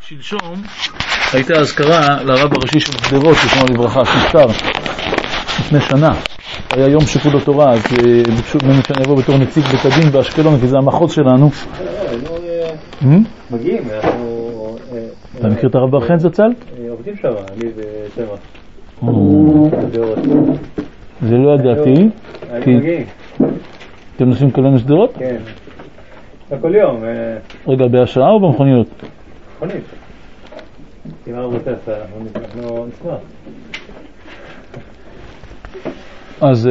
שלשום הייתה אזכרה לרב הראשי של שדרות, זכרונו לברכה, שנפטר לפני שנה. היה יום שיקול התורה, אז ביקשו ממני שאני אבוא בתור נציג בית הדין באשקלון, כי זה המחוז שלנו. מגיעים, אתה מכיר את הרב בר חן זצ"ל? עובדים שם, אני ושמח. זה לא ידעתי. מגיעים. אתם נוסעים כולנו שדרות? כן. כל יום. רגע, בהשראה או במכוניות? מכונית. אם הרב רוצה, אנחנו נשמח. אז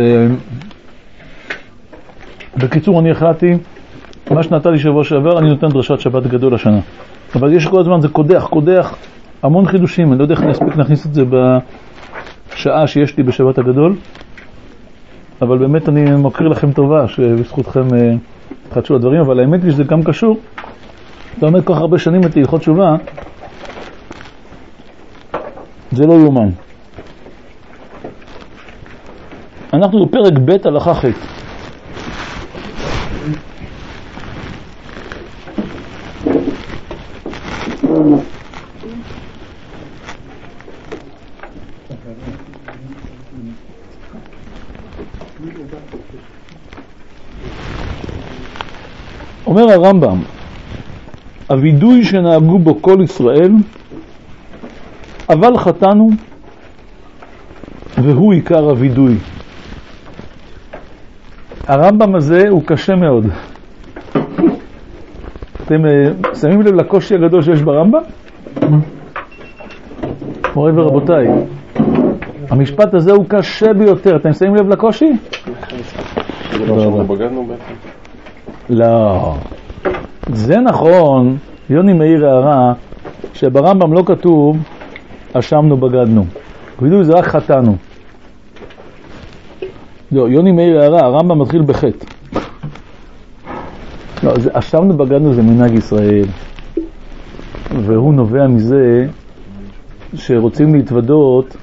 בקיצור אני החלטתי, מה שנתן לי שבוע שעבר, אני נותן דרשת שבת גדול השנה. אבל יש כל הזמן, זה קודח המון חידושים. אני לא יודע איך נספיק להכניס את זה בשעה שיש לי בשבת הגדול, אבל באמת אני מכיר לכם טובה שבזכותכם חדשו הדברים. אבל האמת היא שזה גם קשור, אתה אומר כל כך הרבה שנים את הלכות תשובה, זה לא יומן. אנחנו בפרק ב' הלכה ח'. אומר הרמב"ם, הווידוי שנהגו בו כל ישראל, אבל חטאנו, והוא עיקר הווידוי. הרמב"ם הזה הוא קשה מאוד. אתם שמים לב לקושי הגדול שיש ברמב"ם? מורי ורבותיי, המשפט הזה הוא קשה ביותר. אתם שמים לב לקושי? לא. זה נכון, יוני מאיר הערה, שברמב"ם לא כתוב אשמנו בגדנו. וידוי זה רק חטאנו. לא, יוני מאיר הערה, הרמב"ם מתחיל בחטא. לא, אשמנו בגדנו זה מנהג ישראל. והוא נובע מזה שרוצים להתוודות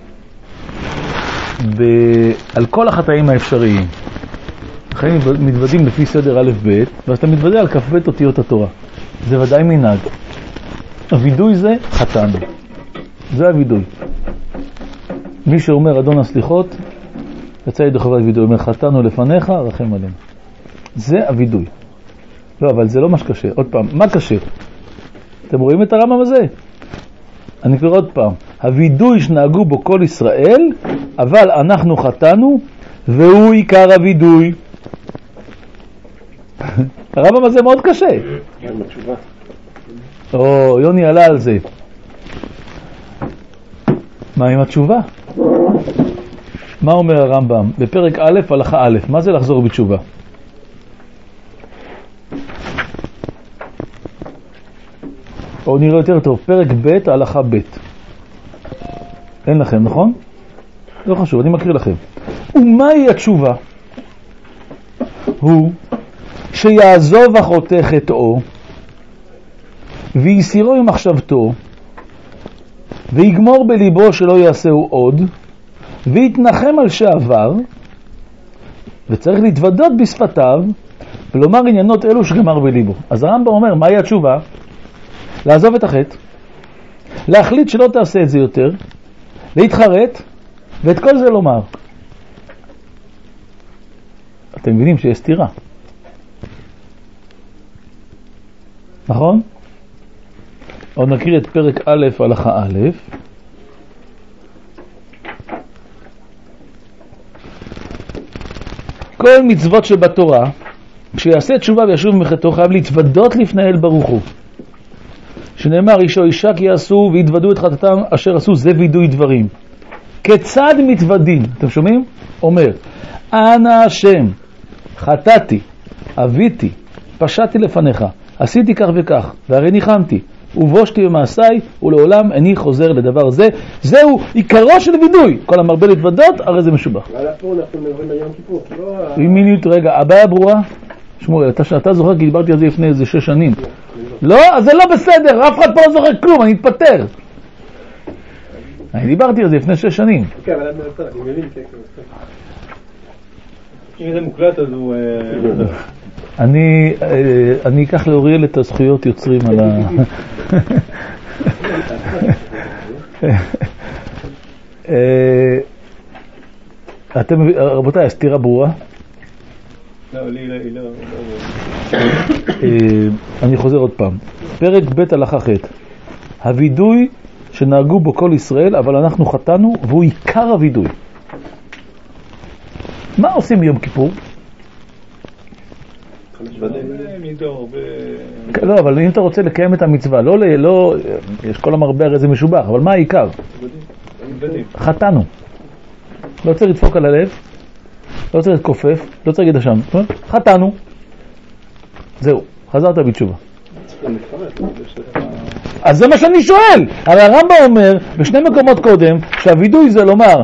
על כל החטאים האפשריים. אחרי מתוודים לפי סדר א' ב', ואז אתה מתוודה על כ"ב אותיות התורה. זה ודאי מנהג. הווידוי זה חטאנו. זה הווידוי. מי שאומר אדון הסליחות, יצא ידו חברת וידוי, אומר חטאנו לפניך, רחם עלינו. זה הווידוי. לא, אבל זה לא מה שקשה. עוד פעם, מה קשה? אתם רואים את הרמב"ם הזה? אני קורא עוד פעם. הווידוי שנהגו בו כל ישראל, אבל אנחנו חטאנו, והוא עיקר הווידוי. הרמב"ם הזה מאוד קשה. גם בתשובה. או, יוני עלה על זה. מה עם התשובה? מה אומר הרמב"ם? בפרק א', הלכה א', מה זה לחזור בתשובה? או נראה יותר טוב, פרק ב', הלכה ב'. אין לכם, נכון? לא חשוב, אני מקריא לכם. ומהי התשובה? הוא שיעזוב החוטא חטאו ויסירו עם מחשבתו ויגמור בליבו שלא יעשהו עוד ויתנחם על שעבר, וצריך להתוודות בשפתיו ולומר עניינות אלו שגמר בליבו. אז הרמב"ם אומר, מהי התשובה? לעזוב את החטא, להחליט שלא תעשה את זה יותר, להתחרט, ואת כל זה לומר. אתם מבינים שיש סתירה, נכון? עוד נקריא את פרק א', הלכה א'. כל מצוות שבתורה, כשיעשה תשובה וישוב מחטאו, חייב להתוודות לפני אל ברוך הוא. שנאמר, איש או אישה כי יעשו והתוודו את חטאתם אשר עשו, זה וידוי דברים. כיצד מתוודים? אתם שומעים? אומר, אנא השם, חטאתי, אביתי, פשעתי לפניך, עשיתי כך וכך, והרי ניחמתי, ובושתי במעשיי, ולעולם איני חוזר לדבר זה. זהו עיקרו של וידוי. כל המרבה להתוודות, הרי זה משובח. ועל פה אנחנו מדברים על יום כיפור. מיניות, רגע, הבעיה ברורה? שמואל, אתה זוכר כי דיברתי על זה לפני איזה 6 שנים. לא, אז זה לא בסדר, אף אחד פה לא זוכר כלום, אני אתפטר. אני דיברתי על זה לפני 6 שנים. כן, אבל אני מבין, כן. אם זה מוקלט, אז הוא... אני אקח לאוריאל את הזכויות יוצרים על ה... אתם, רבותיי, הסתירה ברורה? לא, היא לא... אני חוזר עוד פעם. פרק ב' הלכה ח'. הוידוי שנהגו בו כל ישראל, אבל אנחנו חטאנו, והוא עיקר הוידוי. מה עושים ביום כיפור? לא, אבל אם אתה רוצה לקיים את המצווה, לא, יש כל המרבה הרי זה משובח, אבל מה העיקר? חטאנו. לא צריך לדפוק על הלב, לא צריך להתכופף, לא צריך להגיד אשם. חטאנו. זהו, חזרת בתשובה. אז זה מה שאני שואל. הרי הרמב"ם אומר בשני מקומות קודם שהווידוי זה לומר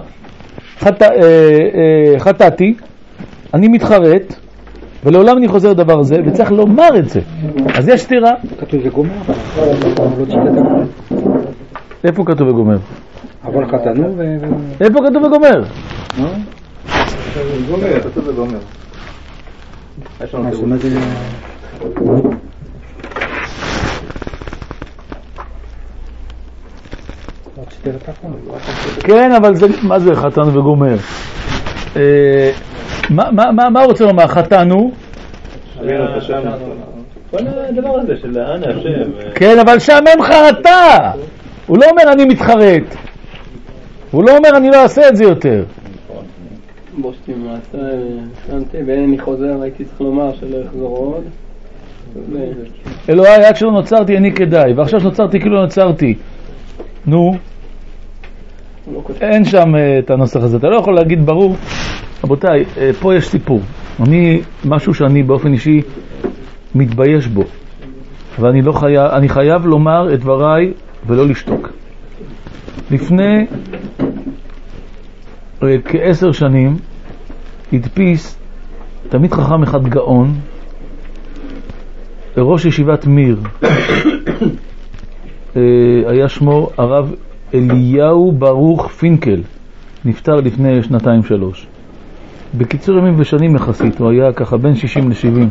חטאתי, אני מתחרט ולעולם אני חוזר דבר הזה, וצריך לומר את זה. אז יש סתירה. כתוב וגומר. איפה כתוב וגומר? אבל חטאנו איפה כתוב וגומר? כתוב וגומר. כן, אבל מה זה חטאנו וגומר? מה רוצה לומר? חטאנו? כל הדבר הזה של אנא השם. כן, אבל שם אין חרטה. הוא לא אומר אני מתחרט. הוא לא אומר אני לא אעשה את זה יותר. בושתי מעשה, שמתי, ואני חוזר, הייתי צריך לומר שלא יחזור עוד. אלוהי, עד שלא נוצרתי אני כדאי, ועכשיו שנוצרתי כאילו נוצרתי. נו, אין שם את הנוסח הזה. אתה לא יכול להגיד ברור. רבותיי, פה יש סיפור. משהו שאני באופן אישי מתבייש בו. ואני לא חייב, אני חייב לומר את דבריי ולא לשתוק. לפני כ10 שנים הדפיס תמיד חכם אחד גאון, ראש ישיבת מיר, היה שמו הרב אליהו ברוך פינקל, נפטר לפני 2-3. בקיצור ימים ושנים יחסית, הוא היה ככה בין 60 ל-70.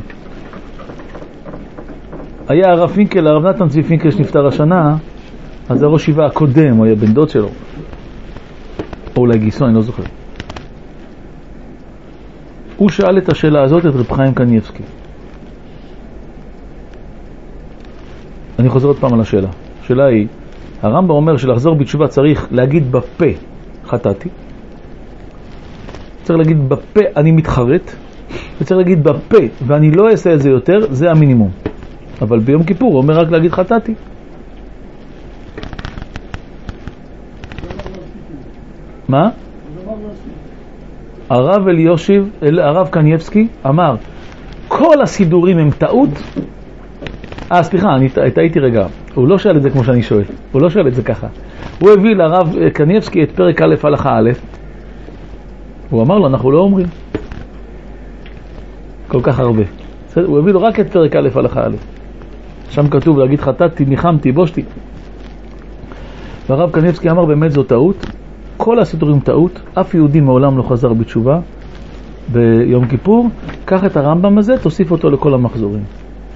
היה הרב פינקל, הרב נתן צבי פינקל שנפטר השנה, אז הראש ישיבה הקודם, הוא היה בן דוד שלו, או אולי גיסו, אני לא זוכר. הוא שאל את השאלה הזאת את רב חיים קניבסקי. אני חוזר עוד פעם על השאלה. השאלה היא, הרמב"ם אומר שלחזור בתשובה צריך להגיד בפה חטאתי, צריך להגיד בפה אני מתחרט, וצריך להגיד בפה ואני לא אעשה את זה יותר, זה המינימום. אבל ביום כיפור הוא אומר רק להגיד חטאתי. מה? הרב אליושיב, הרב קניבסקי אמר כל הסידורים הם טעות. סליחה, אני טעיתי רגע. הוא לא שאל את זה כמו שאני שואל, הוא לא שאל את זה ככה. הוא הביא לרב קניבסקי את פרק א' הלכה א', הוא אמר לו אנחנו לא אומרים כל כך הרבה. הוא הביא לו רק את פרק א' הלכה א', שם כתוב להגיד חטאתי, ניחמתי, בושתי. והרב קניבסקי אמר באמת זו טעות, כל הסידורים טעות, אף יהודי מעולם לא חזר בתשובה ביום כיפור. קח את הרמב"ם הזה, תוסיף אותו לכל המחזורים.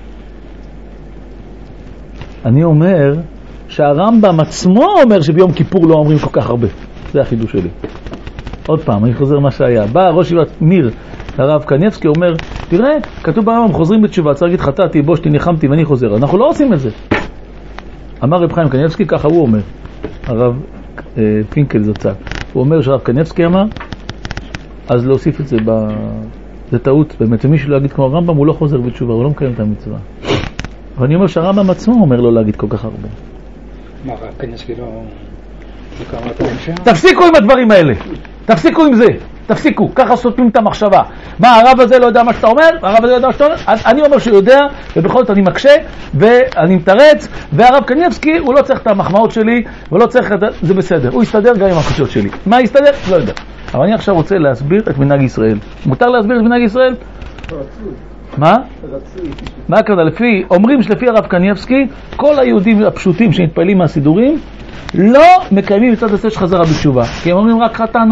אני אומר שהרמב"ם עצמו אומר שביום כיפור לא אומרים כל כך הרבה. זה החידוש שלי. עוד פעם, אני חוזר מה שהיה. בא ראש ישיבת מיר, הרב קניבסקי, אומר, תראה, כתוב ברמב"ם חוזרים בתשובה, צריך להגיד חטאתי, בושתי, ניחמתי ואני חוזר. אנחנו לא עושים את זה. אמר רב חיים קניבסקי, ככה הוא אומר. הרב פינקל זצ"ל. הוא אומר שהרב קניבסקי אמר, אז להוסיף את זה זה טעות, באמת, ומי שלא יגיד כמו הרמב"ם הוא לא חוזר בתשובה, הוא לא מקיים את המצווה. ואני אומר שהרמב"ם עצמו אומר לא להגיד כל כך הרבה. מה, הרב קניבסקי לא קרא את ההמשך? תפסיקו עם הדברים האלה, תפסיקו עם זה, תפסיקו, ככה סותמים את המחשבה. מה, הרב הזה לא יודע מה שאתה אומר? הרב הזה לא יודע מה שאתה אומר? אני אומר שהוא יודע, ובכל זאת אני מקשה, ואני מתרץ, והרב קניבסקי הוא לא צריך את המחמאות שלי, ולא צריך את זה, בסדר, הוא יסתדר גם עם הקשות שלי. מה יסתדר? לא יודע. אבל אני עכשיו רוצה להסביר את מנהג ישראל. מותר להסביר את מנהג ישראל? מה? מה הכוונה? אומרים שלפי הרב קניבסקי, כל היהודים הפשוטים שמתפעלים מהסידורים, לא מקיימים מצד הזה שחזרה בתשובה, כי הם אומרים רק חטאנו.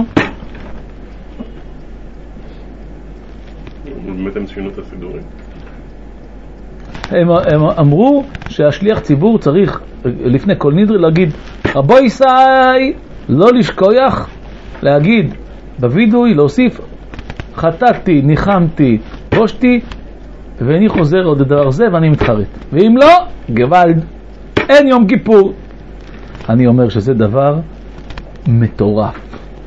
באמת הם שינו את הסידורים. הם אמרו שהשליח ציבור צריך לפני כל נדרי להגיד רבו ישראל, לא לשכוח להגיד בווידוי, להוסיף חטאתי, ניחמתי, בושתי ואני חוזר עוד דבר זה ואני מתחרט, ואם לא, גוואלד, אין יום כיפור. אני אומר שזה דבר מטורף.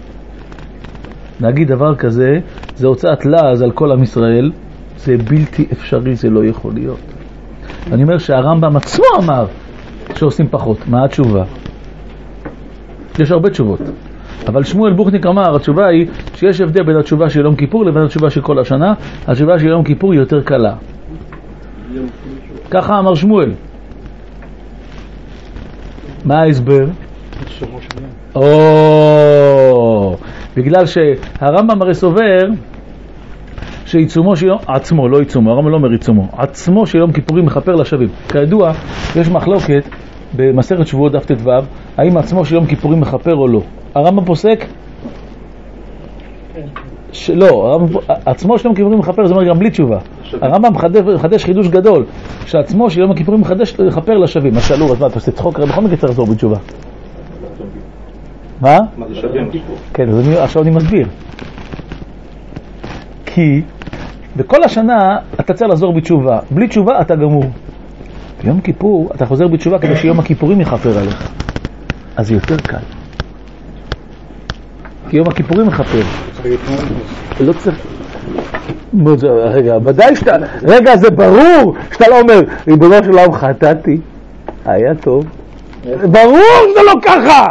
להגיד דבר כזה זה הוצאת לעז על כל עם ישראל, זה בלתי אפשרי, זה לא יכול להיות. אני אומר שהרמב"ם עצמו אמר שעושים פחות. מה התשובה? יש הרבה תשובות, אבל שמואל בוכניק אמר, התשובה היא שיש הבדל בין התשובה של יום כיפור לבין התשובה של כל השנה. התשובה של יום כיפור היא יותר קלה, ככה אמר שמואל. מה ההסבר? בגלל שהרמב"ם הרי סובר שעיצומו של יום, עצמו, לא עיצומו, הרמב"ם לא אומר עיצומו, עצמו של יום כיפורים מכפר לשווים. כידוע, יש מחלוקת במסכת שבועות דף ט"ו, האם עצמו של יום כיפורים מכפר או לא. הרמב"ם פוסק שלא, עצמו של יום כיפורים מכפר, זה אומר גם בלי תשובה. הרמב"ם מחדש חידוש גדול, שעצמו של יום הכיפורים מכפר לשווים. מה שאלו, אז מה, אתה עושה צחוק? הרי בכל מקרה צריך לחזור בתשובה. מה? מה זה שווים? כן, אז עכשיו אני מסביר. כי בכל השנה אתה צריך לחזור בתשובה. בלי תשובה אתה גמור. ביום כיפור אתה חוזר בתשובה כדי שיום הכיפורים יכפר עליך. אז זה יותר קל. כי יום הכיפורים מכפר. לא צריך... רגע, ודאי שאתה... רגע, זה ברור שאתה לא אומר, ריבונו של עולם חטאתי. היה טוב. ברור שזה לא ככה.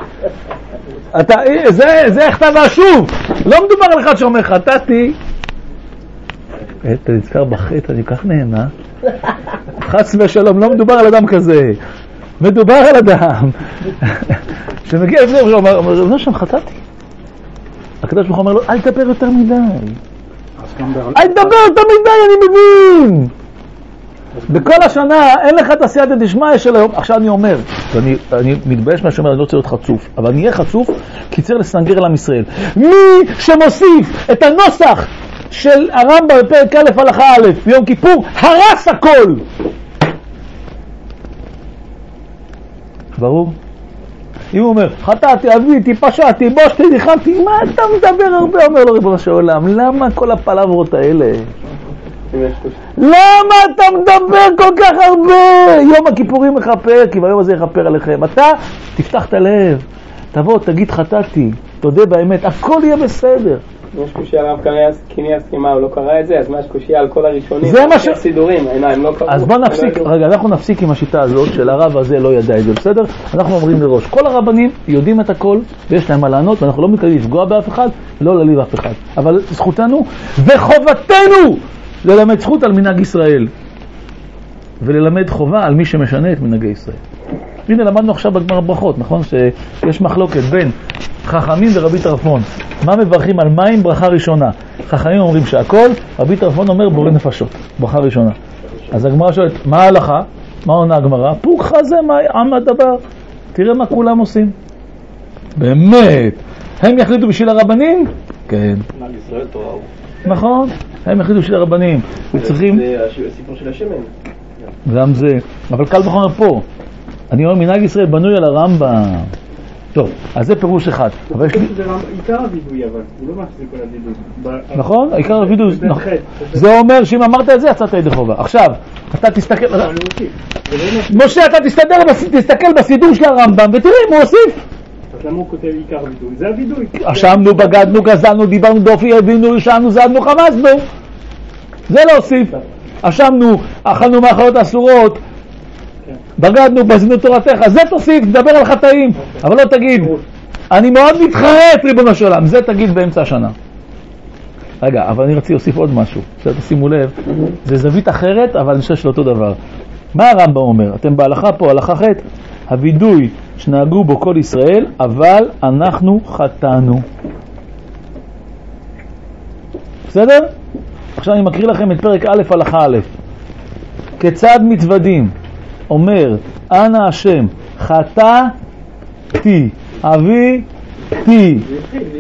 זה איך אתה והשוב. לא מדובר על אחד שאומר חטאתי. אתה נזכר בחטא, אני כך נהנה. חס ושלום, לא מדובר על אדם כזה. מדובר על אדם שמגיע לפני ואומר, לא שם חטאתי. הקדוש ברוך הוא אומר לו, אל תדבר יותר מדי. אל תדבר יותר מדי, אני מבין. בכל השנה אין לך את הסייעתא דשמיא של היום. עכשיו אני אומר, אני מתבייש מה שאומר, אני לא צריך להיות חצוף, אבל אני אהיה חצוף כי צריך לסנגר על עם ישראל. מי שמוסיף את הנוסח של הרמב"ם בפרק א' הלכה א' ביום כיפור, הרס הכל. ברור? אם הוא אומר, חטאתי, עביתי, פשעתי, בושתי, ניחמתי, מה אתה מדבר הרבה? אומר לו ריבונו של עולם, למה כל הפלברות האלה? למה אתה מדבר כל כך הרבה? יום הכיפורים מכפר, כי ביום הזה יכפר עליכם. אתה תפתח את הלב, תבוא, תגיד חטאתי, תודה באמת, הכל יהיה בסדר. יש קושי הרב קניאס, מה הוא לא קרא את זה, אז מה יש קושי על כל הראשונים? זה מה ש... סידורים, הם לא קראו. אז בוא נפסיק, רגע, אנחנו נפסיק עם השיטה הזאת של הרב הזה לא ידע את זה, בסדר? אנחנו אומרים לראש, כל הרבנים יודעים את הכל ויש להם מה לענות, ואנחנו לא מתכוונים לפגוע באף אחד, לא להעליב אף אחד. אבל זכותנו וחובתנו ללמד זכות על מנהג ישראל, וללמד חובה על מי שמשנה את מנהגי ישראל. הנה למדנו עכשיו בגמר ברכות, נכון? שיש מחלוקת בין חכמים ורבי טרפון. מה מברכים על מים? ברכה ראשונה. חכמים אומרים שהכל, רבי טרפון אומר בורא נפשות, ברכה ראשונה. אז הגמרא שואלת, מה ההלכה? מה עונה הגמרא? פוק חזה מה עם הדבר. תראה מה כולם עושים. באמת. הם יחליטו בשביל הרבנים? כן. ישראל תורה הוא. נכון, הם יחליטו בשביל הרבנים. וצריכים... זה הסיפור של השמן. גם זה. אבל קל וחומר פה. אני אומר, מנהג ישראל בנוי על הרמב"ם. טוב, אז זה פירוש אחד. אבל יש לי... זה עיקר הווידוי, אבל הוא לא מחזיק כל הווידוי. נכון, עיקר הווידוי. זה אומר שאם אמרת את זה, יצאת ידי חובה. עכשיו, אתה תסתכל... משה, אתה תסתכל בסידור של הרמב"ם, ותראה אם הוא הוסיף. אז למה הוא כותב עיקר הווידוי? זה הווידוי. אשמנו, בגדנו, גזלנו, דיברנו דופי, הבינו, ישנו, זדנו, חמסנו. זה לא הוסיף. אשמנו, אכלנו מאכלות אסורות, בגדנו, בזנו תורתך, זה תוסיף, תדבר על חטאים, אבל לא תגיד, אני מאוד מתחרט ריבונו של עולם, זה תגיד באמצע השנה. רגע, אבל אני רציתי להוסיף עוד משהו, שימו לב, זה זווית אחרת, אבל אני חושב של אותו דבר. מה הרמב"ם אומר? אתם בהלכה פה, הלכה ח', הווידוי שנהגו בו כל ישראל, אבל אנחנו חטאנו. בסדר? עכשיו אני מקריא לכם את פרק א' הלכה א'. כיצד מתוודים? אומר, אנא השם, חטאתי, עביתי,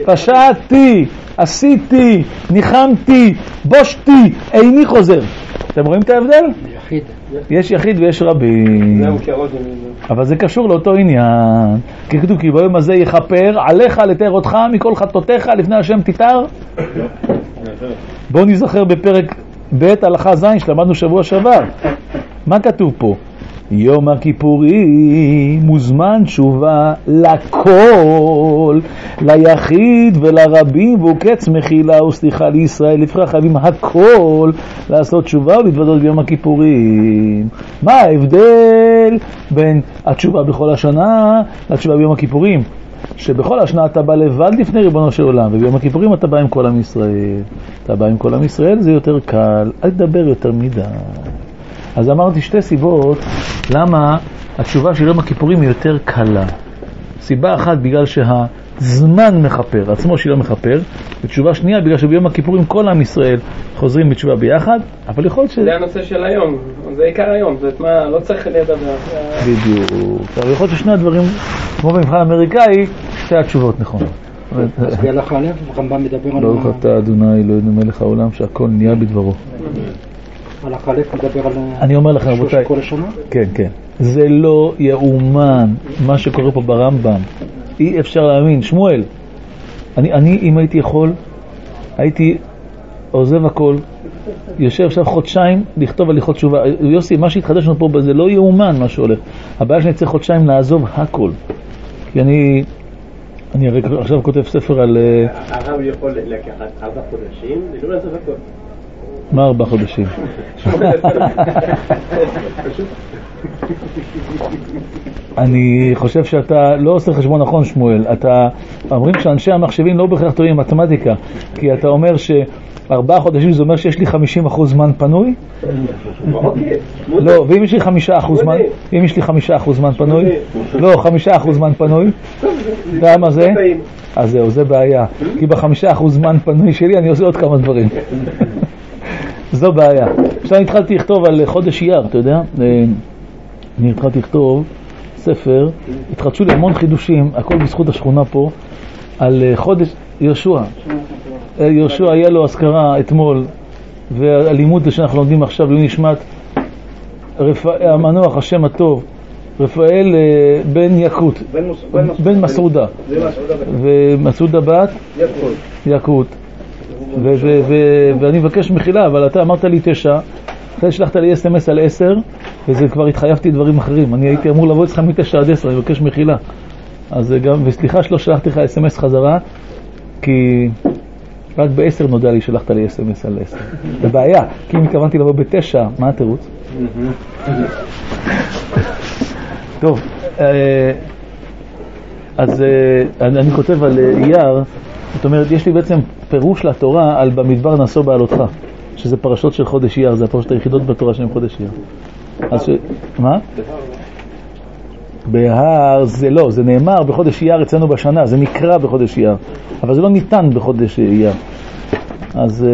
פשעתי, עשיתי, ניחמתי, בושתי, איני חוזר. אתם רואים את ההבדל? יחיד. יש יחיד ויש רבים. זהו כרוד. אבל זה קשור לאותו עניין. כי כתוב, כי ביום הזה יכפר עליך לתאר אותך מכל חטאותיך לפני השם תתאר. בואו נזכר בפרק ב' הלכה ז' שלמדנו שבוע שעבר. מה כתוב פה? יום הכיפורים מוזמן תשובה לכל, ליחיד ולרבים, והוא קץ מחילה וסליחה לישראל. לפני חייבים הכל לעשות תשובה ולהתוודות ביום הכיפורים. מה ההבדל בין התשובה בכל השנה לתשובה ביום הכיפורים? שבכל השנה אתה בא לבד לפני ריבונו של עולם, וביום הכיפורים אתה בא עם כל עם ישראל. אתה בא עם כל עם ישראל, זה יותר קל, אל תדבר יותר מדי. אז אמרתי שתי סיבות למה התשובה של יום הכיפורים היא יותר קלה. סיבה אחת בגלל שהזמן מחפר, עצמו של יום מחפר, ותשובה שנייה בגלל שביום הכיפורים כל עם ישראל חוזרים בתשובה ביחד, אבל יכול להיות זה הנושא של היום, זה עיקר היום, זאת מה, לא צריך לדבר. בדיוק, אבל יכול להיות ששני הדברים, כמו במבחן האמריקאי, שתי התשובות נכונות. אז בהלכה א' הרמב"ם מדבר על... ברוך אתה אדוני אלוהינו מלך העולם שהכל נהיה בדברו. הלכה א' מדבר על... אני אומר לכם רבותיי, כל השנה? כן, כן. זה לא יאומן מה שקורה פה ברמב"ם. אי אפשר להאמין. שמואל, אני אם הייתי יכול, הייתי עוזב הכל, יושב עכשיו חודשיים לכתוב הליכות תשובה. יוסי, מה שהתחדש לנו פה, זה לא יאומן מה שהולך. הבעיה שאני צריך חודשיים לעזוב הכל. כי אני עכשיו כותב ספר על... הרב יכול לקחת 4 חודשים, ולא לעזוב הכל. מה 4 חודשים? אני חושב שאתה לא עושה חשבון נכון, שמואל. אומרים שאנשי המחשבים לא בהכרח טועים מתמטיקה, כי אתה אומר ש4 חודשים זה אומר שיש לי 50% זמן פנוי? לא, ואם יש לי 5% זמן, אם יש לי 5% זמן פנוי? לא, 5% זמן פנוי. למה זה? אז זהו, זה בעיה. כי ב5% זמן פנוי שלי אני עושה עוד כמה דברים. זו בעיה. עכשיו התחלתי לכתוב על חודש אייר, אתה יודע? אני התחלתי לכתוב ספר, התחדשו לי המון חידושים, הכל בזכות השכונה פה, על חודש יהושע. יהושע היה לו הזכרה אתמול, והלימוד שאנחנו לומדים עכשיו, הוא נשמת המנוח, השם הטוב, רפאל בן יקות, בן מסעודה, ומסעודה בת יקות. ואני מבקש מחילה, אבל אתה אמרת לי 9, אחרי שלחת לי SMS על 10, וזה כבר התחייבתי דברים אחרים. אני הייתי אמור לבוא אצלך מ9 עד 10, אני מבקש מחילה. אז גם, וסליחה שלא שלחתי לך SMS חזרה, כי רק ב10 נודע לי שלחת לי SMS על 10. זה בעיה, כי אם התכוונתי לבוא ב9, מה התירוץ? טוב, אז אני כותב על אייר, זאת אומרת, יש לי בעצם פירוש לתורה על במדבר נשוא בעלותך, שזה פרשות של חודש אייר, זה הפרשות היחידות בתורה שהן חודש אייר. אז מה? בהר זה לא, זה נאמר בחודש אייר אצלנו בשנה, זה נקרא בחודש אייר, אבל זה לא ניתן בחודש אייר. אז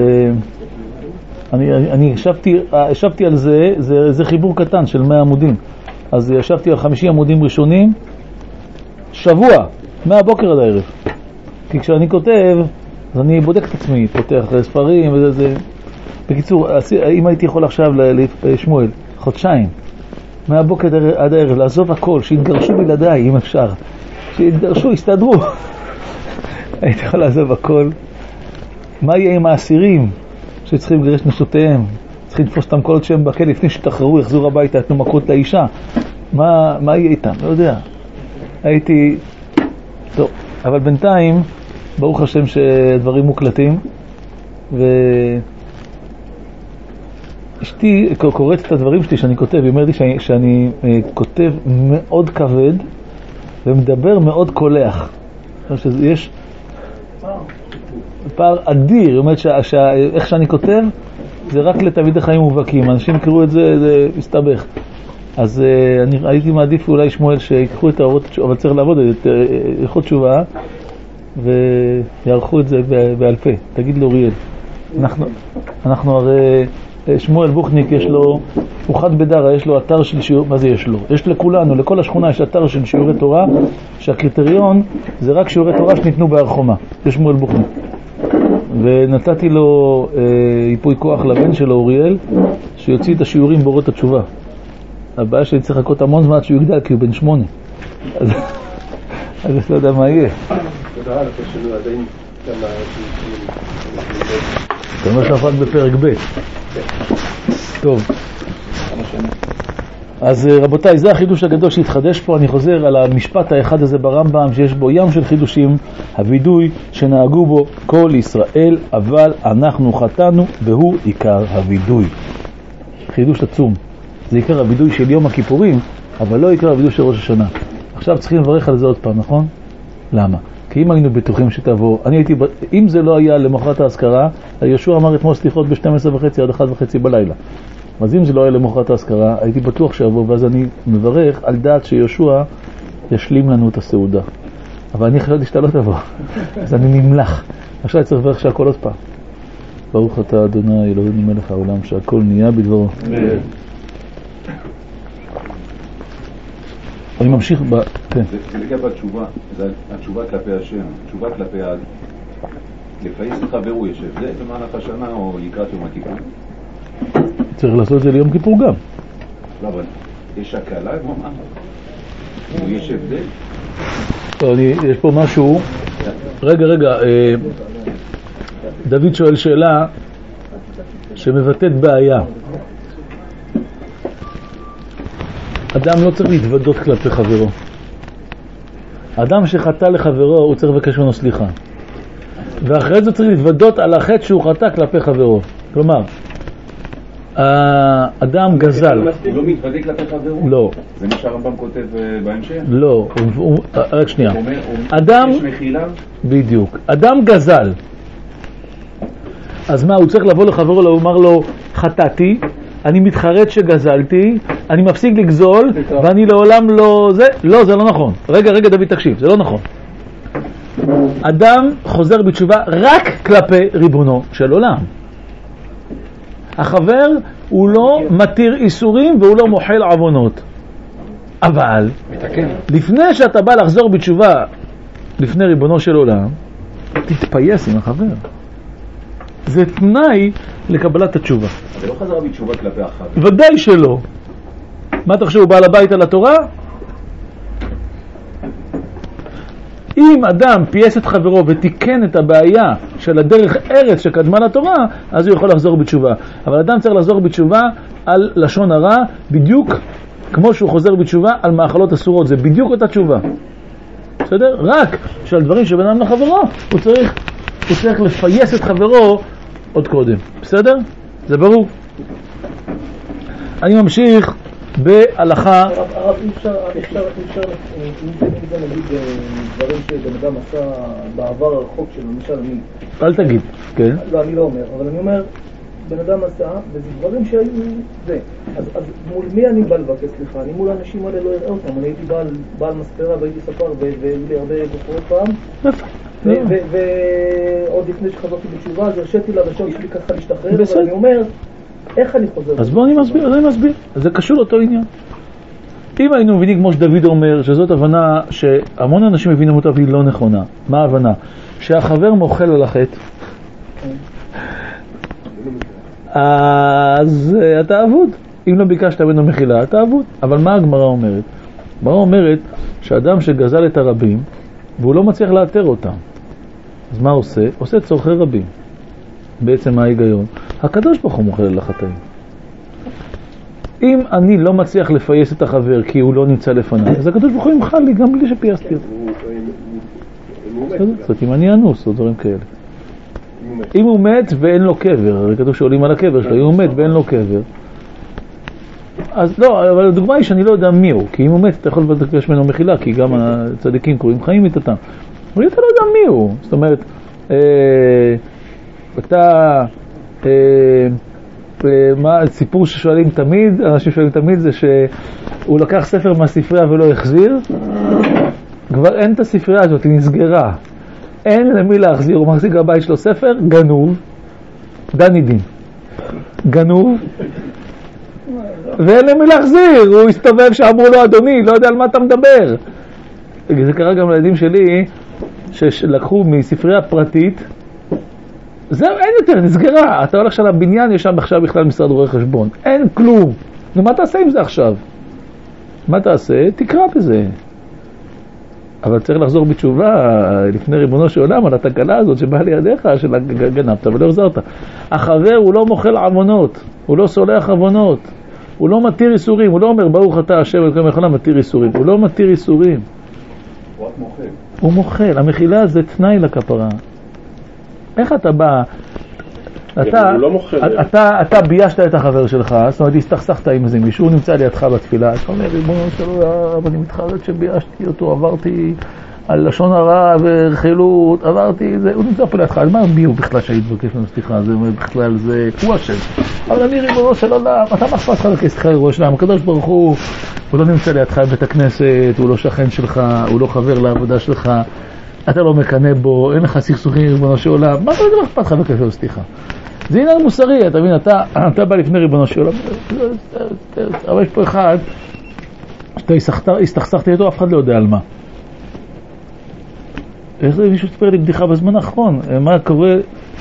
אני ישבתי על זה, זה חיבור קטן של 100 עמודים. אז ישבתי על 50 עמודים ראשונים, שבוע, מהבוקר עד הערב. כי כשאני כותב, אז אני בודק את עצמי, פותח ספרים וזה. בקיצור, אם הייתי יכול עכשיו לשמואל, חודשיים, מהבוקר עד הערב, לעזוב הכל, שיתגרשו בלעדיי, אם אפשר. שיתגרשו, יסתדרו. הייתי יכול לעזוב הכל. מה יהיה עם האסירים שצריכים לגרש נשותיהם? צריכים לתפוס אותם כל עוד שהם בכלא, לפני שתחררו, יחזור הביתה, יתנו מכות לאישה. מה יהיה איתם? לא יודע. הייתי... טוב, אבל בינתיים, ברוך השם שדברים מוקלטים, אשתי קוראת את הדברים שלי שאני כותב, היא אומרת לי שאני כותב מאוד כבד ומדבר מאוד קולח. יש פער אדיר, היא אומרת שאיך שאני כותב זה רק לתלמידי חיים מובהקים, אנשים יקראו את זה, זה מסתבך. אז אני הייתי מעדיף אולי שמואל שיקחו את האורות, אבל צריך לעבוד את הלכות תשובה ויערכו את זה בעל פה. תגיד לאוריאל, אנחנו הרי שמואל בוכניק יש לו, הוא חד בדרה, יש לו אתר של שיעור, מה זה יש לו? יש לכולנו, לכל השכונה יש אתר של שיעורי תורה, שהקריטריון זה רק שיעורי תורה שניתנו בהר חומה. זה שמואל בוכניק. ונתתי לו ייפוי כוח לבן שלו, אוריאל, שיוציא את השיעורים באורות התשובה. הבעיה שאני צריך לחכות המון זמן שהוא יגדל, כי הוא בן 8. אז אני לא יודע מה יהיה. תודה לך שלו עדיין כמה... אתה אומר שאף רק בפרק ב'. טוב. אז רבותיי, זה החידוש הגדול שהתחדש פה. אני חוזר על המשפט האחד הזה ברמב"ם, שיש בו ים של חידושים, הווידוי שנהגו בו כל ישראל, אבל אנחנו חטאנו, והוא עיקר הווידוי. חידוש עצום. זה עיקר הווידוי של יום הכיפורים, אבל לא עיקר הווידוי של ראש השנה. עכשיו צריכים לברך על זה עוד פעם, נכון? למה? כי אם היינו בטוחים שתבוא, אם זה לא היה למחרת ההזכרה, ישוע אמר אתמול סליחות ב-12:30 עד 1:30 בלילה. אז אם זה לא היה למחרת ההזכרה, הייתי בטוח שיבוא, ואז אני מברך על דעת שישוע ישלים לנו את הסעודה. אבל אני חשבתי שאתה לא תבוא, אז אני נמלח. עכשיו אני צריך לברך שהכל עוד פעם. ברוך אתה אדוני אלוהינו מלך העולם, שהכל נהיה בדברו. אני ממשיך ב... כן. זה לגבי התשובה, זה התשובה כלפי השם, התשובה כלפי לפייס את חברו, יש הבדל במהלך השנה או לקראת יום הכיפור? צריך לעשות את זה ליום כיפור גם. לא, אבל יש הקלה כמו מה? יש הבדל? טוב, יש פה משהו... רגע, דוד שואל שאלה שמבטאת בעיה. אדם לא צריך להתוודות כלפי חברו. אדם שחטא לחברו, הוא צריך לבקש ממנו סליחה. ואחרי זה צריך להתוודות על החטא שהוא חטא כלפי חברו. כלומר, האדם גזל. הוא לא מתוודה כלפי חברו? לא. זה מה שהרמב"ם כותב בהמשך? לא, רק שנייה. אדם... יש מחילה? בדיוק. אדם גזל. אז מה, הוא צריך לבוא לחברו, הוא אמר לו, חטאתי, אני מתחרט שגזלתי, אני מפסיק לגזול, ואני לעולם לא... לא, זה לא נכון. רגע, דוד, תקשיב, זה לא נכון. אדם חוזר בתשובה רק כלפי ריבונו של עולם. החבר הוא לא מתיר איסורים והוא לא מוחל עוונות. אבל לפני שאתה בא לחזור בתשובה לפני ריבונו של עולם, תתפייס עם החבר. זה תנאי לקבלת התשובה. זה לא חזרה בתשובה כלפי החבר. ודאי שלא. מה אתה חושב, הוא בעל הבית על התורה? אם אדם פייס את חברו ותיקן את הבעיה של הדרך ארץ שקדמה לתורה, אז הוא יכול לחזור בתשובה. אבל אדם צריך לחזור בתשובה על לשון הרע, בדיוק כמו שהוא חוזר בתשובה על מאכלות אסורות. זה בדיוק אותה תשובה. בסדר? רק שעל דברים שבינם לחברו, הוא צריך לפייס את חברו עוד קודם. בסדר? זה ברור. אני ממשיך בהלכה. הרב, אפשר נגיד דברים שבן אדם עשה בעבר הרחוק שלו, למשל אני... אל תגיד, כן. לא, אני לא אומר, אבל אני אומר, בן אדם עשה, וזה דברים שהיו זה. אז מול מי אני בא לבקש סליחה? אני מול האנשים האלה לא אראה אותם. אני הייתי בעל מספרה והייתי ספר והיו לי הרבה גופרות פעם. ועוד לפני שחזרתי בתשובה, אז הרשיתי לרשום שלי ככה להשתחרר, אבל אני אומר, איך אני חוזר? אז בוא אני מסביר. זה קשור לאותו עניין. אם היינו מבינים כמו שדוד אומר, שזאת הבנה שהמון אנשים מבינים אותה והיא לא נכונה. מה ההבנה? שהחבר מוחל על החטא. אז אתה אבוד. אם לא ביקשת ממנו מחילה, אתה אבוד. אבל מה הגמרא אומרת? הגמרא אומרת שאדם שגזל את הרבים, והוא לא מצליח לאתר אותם. אז מה עושה? עושה צורכי רבים. בעצם מה ההיגיון? הקדוש ברוך הוא מוחל על החטאים. אם אני לא מצליח לפייס את החבר כי הוא לא נמצא לפניי, אז הקדוש ברוך הוא ימחל לי גם בלי שפייסתי אותו. זאת אומרת, אם אני אנוס או דברים כאלה. אם הוא מת ואין לו קבר, הרי כתוב שעולים על הקבר שלו, אם הוא מת ואין לו קבר, אז לא, אבל הדוגמה היא שאני לא יודע מי הוא, כי אם הוא מת אתה יכול לבקש ממנו מחילה, כי גם הצדיקים קוראים חיים איתם. אבל אתה לא יודע מי הוא. זאת אומרת, מה הסיפור ששואלים תמיד, אנשים שואלים תמיד, זה שהוא לקח ספר מהספרייה ולא החזיר, כבר אין את הספרייה הזאת, היא נסגרה, אין למי להחזיר, הוא מחזיק בבית שלו ספר, גנוב, דני דין, גנוב, ואין למי להחזיר, הוא הסתובב שאמרו לו, אדוני, לא יודע על מה אתה מדבר. זה קרה גם לילדים שלי, שלקחו מספרייה פרטית, זהו, אין יותר, נסגרה. אתה הולך של הבניין, יש שם עכשיו בכלל משרד רואי חשבון. אין כלום. נו, מה תעשה עם זה עכשיו? מה תעשה? תקרא בזה. אבל צריך לחזור בתשובה לפני ריבונו של עולם על התקלה הזאת שבאה לידיך של הגנבת ולא החזרת. החבר הוא לא מוחל עוונות, הוא לא סולח עוונות, הוא לא מתיר איסורים, הוא לא אומר ברוך אתה השם אלוהינו מלך העולם מתיר איסורים, הוא לא מתיר איסורים. הוא רק מוחל. הוא מוחל, המחילה זה תנאי לכפרה. איך אתה בא? אתה ביישת את החבר שלך, זאת אומרת, הסתכסכת עם איזה מישהו, הוא נמצא לידך בתפילה, אתה אומר, ריבונו של עולם, אני מתחרט שביישתי אותו, עברתי על לשון הרע ורכילות, עברתי, הוא נמצא פה לידך, אז מה מי הוא בכלל שהתבקש לנו סליחה, זה בכלל, זה הוא השם. אבל אני ריבונו של עולם, אתה מחפש לך לכסתך ריבונו של עולם, הקדוש ברוך הוא לא נמצא לידך בבית הכנסת, הוא לא שכן שלך, הוא לא חבר לעבודה שלך, אתה לא מקנה בו, אין לך סכסוכים ריבונו של עולם, מה אתה לא אכפת לך לבקש לו סליחה? זה עניין מוסרי, אתה מבין, אתה בא לפני ריבונו של עולם, אבל יש פה אחד, שאתה הסתכסכת איתו, אף אחד לא יודע על מה. איך זה מישהו ספר לי בדיחה בזמן האחרון, מה קורה,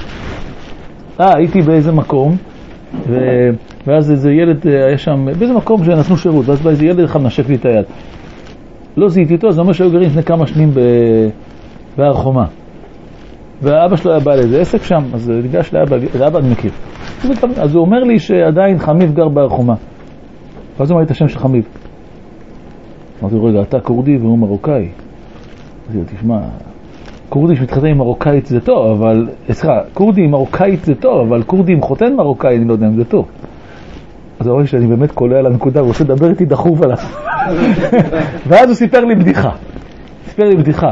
הייתי באיזה מקום, ואז איזה ילד היה שם, באיזה מקום שנתנו שירות, ואז בא איזה ילד אחד נשק לי את היד. לא זיהיתי אותו, זה אומר שהיו גרים לפני כמה שנים בהר חומה. ואבא שלו היה בא לאיזה עסק שם, אז ניגש לאבא, אני מכיר. אז הוא אומר לי שעדיין חמיב גר בהר חומה. ואז הוא אומר לי את השם של חמיב. אמרתי לו, רגע, אתה קורדי והוא מרוקאי. אז הוא תשמע, קורדי שמתחתן עם מרוקאית זה טוב, אבל, קורדי עם מרוקאית זה טוב, אבל קורדי עם חותן מרוקאי, אני לא יודע אם זה טוב. אז הוא אומר לי שאני באמת קולע על הנקודה, הוא רוצה לדבר איתי דחוף עליו. ואז הוא סיפר לי בדיחה.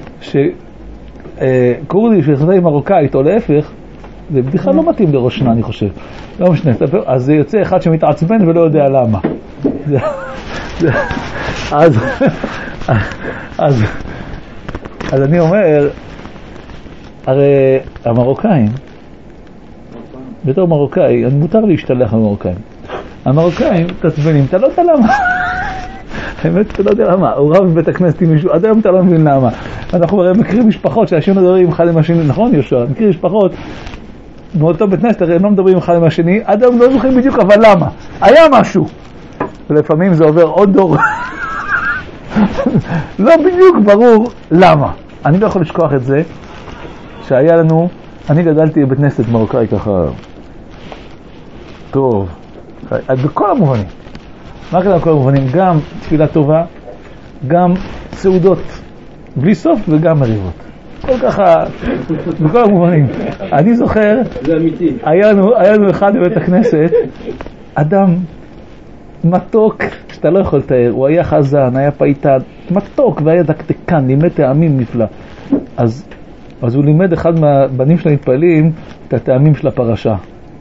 קורדי שהתחתן עם מרוקאית או להפך, זה בדיחה לא מתאים לראשנה אני חושב, לא משנה, אז זה יוצא אחד שמתעצבן ולא יודע למה. אז אני אומר, הרי המרוקאים, בתור מרוקאי, מותר להשתלח במרוקאים. המרוקאים תעצבנים, אתה לא יודע למה. האמת, אתה לא יודע למה, הוא רב בבית הכנסת עם מישהו, עד היום אתה לא מבין למה. אנחנו הרי מכירים משפחות שאנשים מדברים אחד עם השני, נכון יהושע? מכירים משפחות, באותו בית כנסת, הרי הם לא מדברים אחד עם השני, עד היום לא זוכרים בדיוק, אבל למה? היה משהו. ולפעמים זה עובר עוד דור. לא בדיוק ברור למה. אני לא יכול לשכוח את זה, שהיה לנו, אני גדלתי בבית כנסת מרוקאי ככה, טוב, בכל המובנים. מה כזה בכל המובנים? גם תפילה טובה, גם סעודות בלי סוף וגם מריבות. כל ככה, בכל המובנים. אני זוכר, היה לנו אחד בבית הכנסת, אדם מתוק, שאתה לא יכול לתאר, הוא היה חזן, היה פייטן, מתוק והיה דקדקן, לימד טעמים נפלא. אז הוא לימד אחד מהבנים של המתפעלים את הטעמים של הפרשה.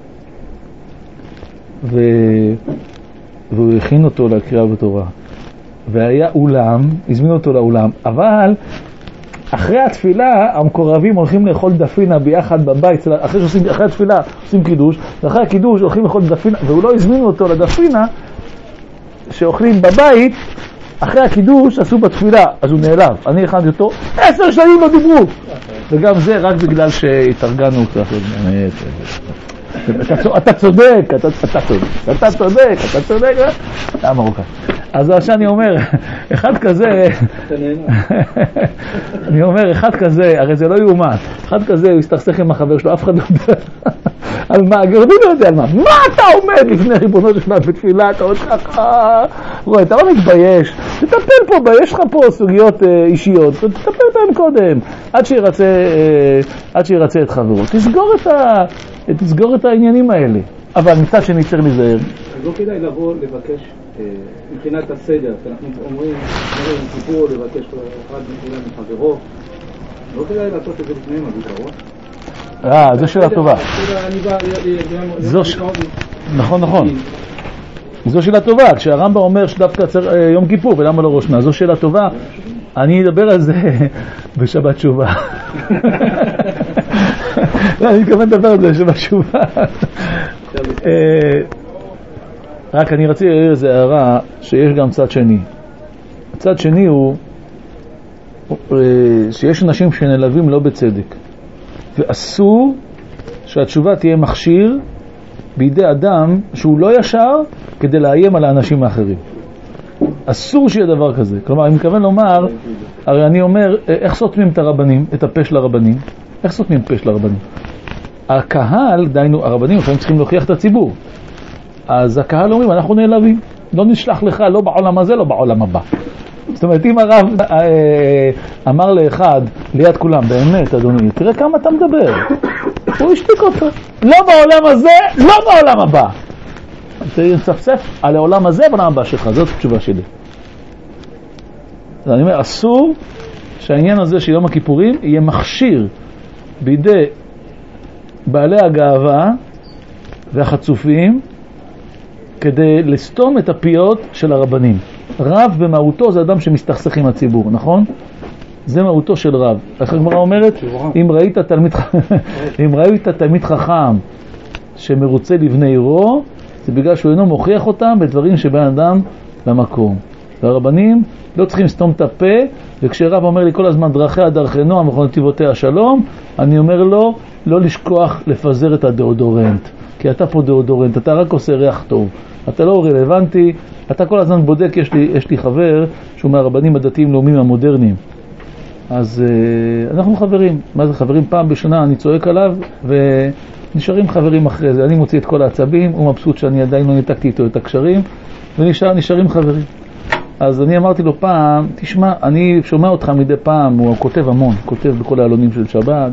והוא הכין אותו לקריאה בתורה. והיה אולם, הזמינו אותו לאולם, אבל אחרי התפילה המקורבים הולכים לאכול דפינה ביחד בבית, אחרי התפילה עושים קידוש, ואחרי הקידוש הולכים לאכול דפינה, והוא לא הזמינו אותו לדפינה שאוכלים בבית, אחרי הקידוש עשו בתפילה, אז הוא נעלב. אני הכנתי אותו, 10 שנים לא דיברו, וגם זה רק בגלל שהתארגנו קצת. אתה צודק, אתה מרוקאי. אז עכשיו אני אומר, אחד כזה, אחד כזה, הרי זה לא יאומן, אחד כזה הוא יסתכסך עם החבר שלו, אף אחד לא יודע על מה, הגרבי לא יודע על מה אתה עומד לפני ריבונו של עולם בתפילה, אתה עוד ככה, רואי, אתה לא מתבייש, תטפל פה, יש לך פה סוגיות אישיות, תטפל בהם קודם, עד שירצה את חברו, תסגור את העניינים האלה, אבל מצד שני צריך להיזהר. אז לא כדאי לבוא לבקש, מבחינת הסדר, אנחנו אומרים, סיפור לבקש אחד מחברו, לא כדאי לעשות את זה לפניהם, הזיכרון. זו שאלה טובה. נכון. זו שאלה טובה, כשהרמב"ם אומר שדווקא יום כיפור ולמה לא ראש השנה, זו שאלה טובה. אני אדבר על זה בשבת תשובה. אני מתכוון לדבר על זה בשבת תשובה. רק אני רציתי להעיר איזו הערה שיש גם צד שני. הצד שני הוא שיש אנשים שנלווים לא בצדק. ואסור שהתשובה תהיה מכשיר בידי אדם שהוא לא ישר כדי לאיים על האנשים האחרים. אסור שיהיה דבר כזה. כלומר, אני מתכוון לומר, הרי אני אומר, איך סותמים את הרבנים, את הפה של הרבנים? איך סותמים את הפה של הרבנים? הקהל, דיינו, הרבנים לפעמים צריכים להוכיח את הציבור. אז הקהל אומרים, אנחנו נעלבים. לא נשלח לך לא בעולם הזה, לא בעולם הבא. זאת אומרת, אם הרב אמר לאחד ליד כולם, באמת, אדוני, תראה כמה אתה מדבר. הוא השתיק אותו. לא בעולם הזה, לא בעולם הבא. אתה נצפצף על העולם הזה בעולם הבא שלך. זאת התשובה שלי. אני אומר, אסור שהעניין הזה של יום הכיפורים יהיה מכשיר בידי בעלי הגאווה והחצופים כדי לסתום את הפיות של הרבנים. רב במהותו זה אדם שמסתכסך עם הציבור, נכון? זה מהותו של רב. איך הגמרא אומרת? אם ראית תלמיד חכם שמרוצה לבני עירו, זה בגלל שהוא אינו מוכיח אותם בדברים שבין אדם למקום. והרבנים לא צריכים לסתום את הפה, וכשרב אומר לי כל הזמן דרכיה דרכנו, המכונתיבותיה השלום, אני אומר לו לא לשכוח לפזר את הדאודורנט. כי אתה פה דאודורנט, אתה רק עושה ריח טוב. אתה לא רלוונטי, אתה כל הזמן בודק, יש לי חבר שהוא מהרבנים הדתיים לאומיים המודרניים. אז אנחנו חברים. מה זה חברים? פעם בשנה אני צועק עליו ונשארים חברים אחרי זה. אני מוציא את כל העצבים, הוא מבסוט שאני עדיין לא ניתקתי איתו את הקשרים, ונשארים חברים. אז אני אמרתי לו פעם, תשמע, אני שומע אותך מדי פעם, הוא כותב המון, כותב בכל העלונים של שבת,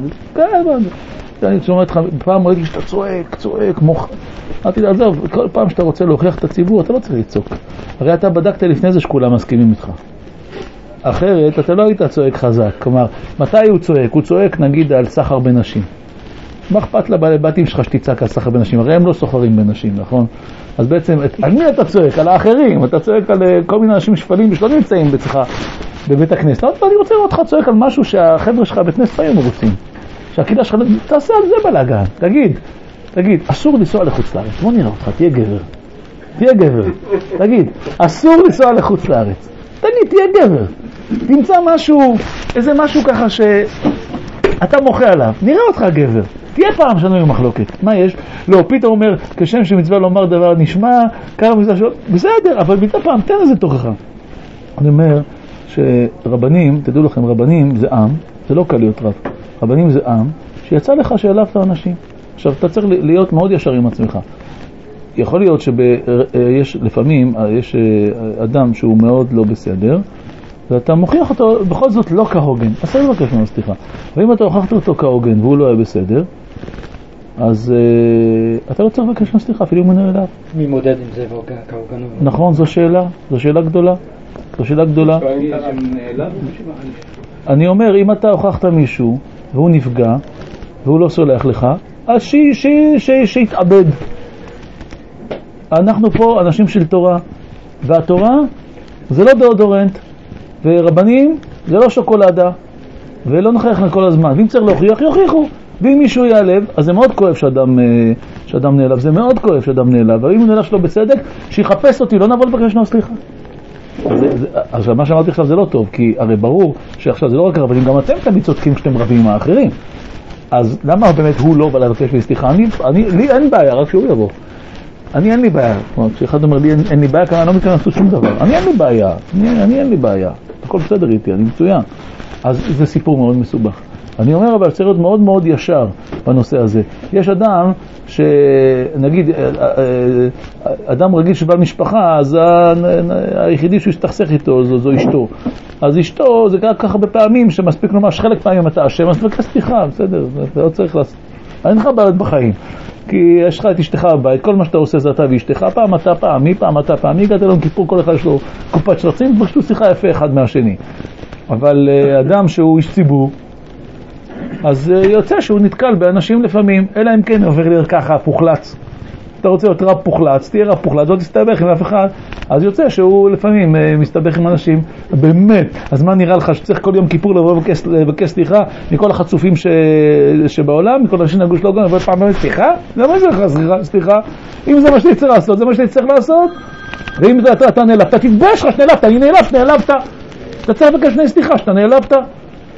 אני שומע אותך, פעם ראיתי שאתה צועק, מוח. אמרתי לו, עזוב, כל פעם שאתה רוצה להוכיח את הציבור, אתה לא צריך לצעוק. הרי אתה בדקת לפני זה שכולם מסכימים איתך. אחרת, אתה לא היית צועק חזק. כלומר, מתי הוא צועק? הוא צועק נגיד על סחר בנשים. מה אכפת לבעלי בתים שלך שתצעק על סחר בנשים? הרי הם לא סוחרים בנשים, נכון? אז בעצם, על מי אתה צועק? על האחרים. אתה צועק על כל מיני אנשים שפלים שלא נמצאים בבית הכנסת. אני רוצה לראות אותך צועק על משהו שהחבר'ה שלך בית כנסת פעמים רוצים. שהקהילה שלך, תעשה על זה בלגן. תגיד, אסור לנסוע לחוץ לארץ. בוא נראה אותך, תהיה גבר. תגיד, אסור לנסוע לחוץ לארץ. תהיה גבר. תמצא משהו, איזה משהו ככה שאתה מוחה עליו. נראה אותך גבר. תהיה פעם שנוי במחלוקת. מה יש? לא, פתאום אומר, כשם שמצווה לומר דבר נשמע, כמה מצווה שלו, בסדר, אבל מדי פעם, תן לזה תוכחה. אני אומר שרבנים, תדעו לכם, רבנים זה עם, זה לא קל להיות רב. רבנים זה עם שיצא לך שאלפת אנשים. עכשיו, אתה צריך להיות מאוד ישר עם עצמך. יכול להיות שיש לפעמים, יש אדם שהוא מאוד לא בסדר, ואתה מוכיח אותו בכל זאת לא כהוגן. אז אני מבקש ממנו סליחה. ואם אתה הוכחת אותו כהוגן והוא לא היה בסדר, אז אתה לא צריך לבקש ממנו סליחה, אפילו אם הוא נראה אליו. מי מודד עם זה כהוגן? נכון, זו שאלה גדולה. אני אומר, אם אתה הוכחת מישהו והוא נפגע והוא לא סולח לך, אז שיתאבד. אנחנו פה אנשים של תורה, והתורה זה לא דאודורנט, ורבנים זה לא שוקולדה, ולא נוכיח כל הזמן. ואם צריך להוכיח, יוכיחו. ואם מישהו יעלב, אז זה מאוד כואב שאדם נעלב, זה מאוד כואב שאדם נעלב. אבל אם הוא נעלב שלו בצדק, שיחפש אותי, לא נבוא לבקש לו סליחה. עכשיו, מה שאמרתי עכשיו זה לא טוב, כי הרי ברור שעכשיו זה לא רק הרבנים, גם אתם תמיד צודקים כשאתם רבים עם האחרים. אז למה באמת הוא לא בא לבקש לי סליחה? לי אין בעיה, רק שהוא יבוא. אין לי בעיה. כשאחד אומר לי אין לי בעיה, כי אני לא מתכוון לעשות שום דבר. אין לי בעיה. הכל בסדר איתי, אני מצוין. אז זה סיפור מאוד מסובך. אני אומר אבל צריך להיות מאוד מאוד ישר בנושא הזה. יש אדם שנגיד, אדם רגיל שבא משפחה, אז היחידי שהוא יסתכסך איתו זו אשתו. אז אשתו זה ככה בפעמים שמספיק לומר שחלק פעמים אתה אשם, אז תבקש סליחה, בסדר, זה לא צריך לעשות. אין לך בעיות בחיים. כי יש לך את אשתך בבית, כל מה שאתה עושה זה אתה ואשתך, פעם אתה פעמי, הגעת אלון כיפור, כל אחד יש לו קופת שרצים, תבקשו שיחה יפה אחד מהשני. אבל אדם שהוא איש ציבור, אז יוצא שהוא נתקל באנשים לפעמים, אלא אם כן עובר לי ככה פוחלץ. אתה רוצה להיות רב פוחלץ, תהיה רב פוחלץ, לא תסתבך עם אף אחד, אז יוצא שהוא לפעמים מסתבך עם אנשים, באמת. אז מה נראה לך שצריך כל יום כיפור לבוא לבקש סליחה מכל החצופים שבעולם, מכל אנשים נגוש לא גם, אבל פעם באמת סליחה? זה מה שלך סליחה? אם זה מה שאתה צריך לעשות, זה מה שאתה צריך לעשות? ואם אתה נעלבת, תתבייש לך שנעלבת, אני נעלבת. אתה צריך לבקש סליחה שאתה נעלבת.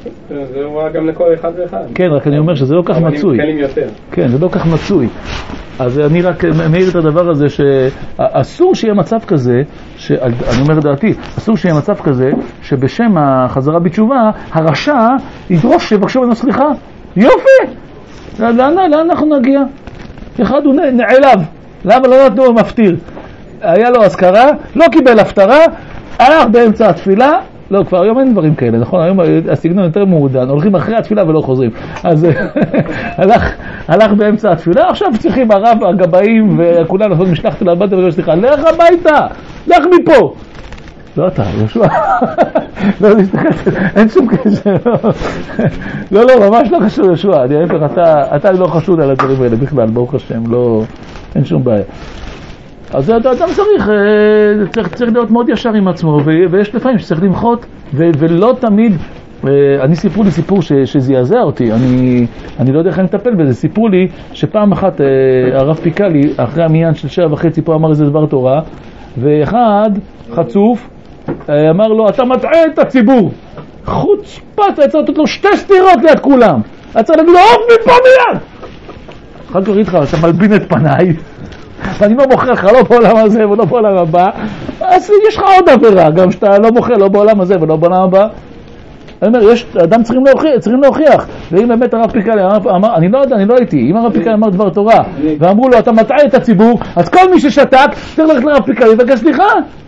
זה הוא גם לכל אחד ואחד. כן, רק אני אומר שזה לא כך מצוי. קלים יותר. כן, זה לא כך מצוי. אז אני רק מעיר את הדבר הזה שאסור שיהיה מצב כזה, אני אומר דעתי, אסור שיהיה מצב כזה שבשם החזרה בתשובה, הרשע ידרוש שבקשו ממנו סליחה. יופי! לאן אנחנו נגיע? אחד הוא נעלב. למה לא נתנו מפטיר? היה לו הזכרה, לא קיבל הפטרה, הלך באמצע התפילה, לא, כבר היום אין דברים כאלה, נכון? היום הסגנון יותר מעודן, הולכים אחרי התפילה ולא חוזרים. אז הלך באמצע התפילה, עכשיו צריכים הרב, הגבאים וכולם לעשות משלחת אל הביתה ולא סליחה, לך הביתה, לך מפה. לא אתה, יהושע. לא, אין שום קשר. לא, ממש לא קשור יהושע. אני ההפך, אתה לא חשוד על הדברים האלה בכלל, ברוך השם, לא, אין שום בעיה. אז אדם צריך להיות מאוד ישר עם עצמו, ויש לפעמים שצריך למחות, ולא תמיד, סיפרו לי סיפור שזעזע אותי, אני לא יודע איך אני מטפל בזה, סיפרו לי שפעם אחת הרב פיקלי, אחרי המניין של 7:30 פה אמר איזה דבר תורה, ואחד חצוף אמר לו, אתה מטעה את הציבור, חוצפה, אתה צריך לתת לו 2 סטירות ליד כולם, אתה צריך להגיד לו, עוף מפה מיד! אחר כך ראיתך, אתה מלבין את פניי, ואני לא מוכר לך לא בעולם הזה ולא בעולם הבא, אז יש לך עוד עבירה, גם שאתה לא מוכר לא בעולם הזה ולא בעולם הבא. אני אומר, אדם צריכים להוכיח, ואם באמת הרב פיקלי אמר, אני לא הייתי, אם הרב פיקלי אמר דבר תורה, ואמרו לו, אתה מטעה את הציבור, אז כל מי ששתק, צריך ללכת לרב פיקלי, ובקש סליחה.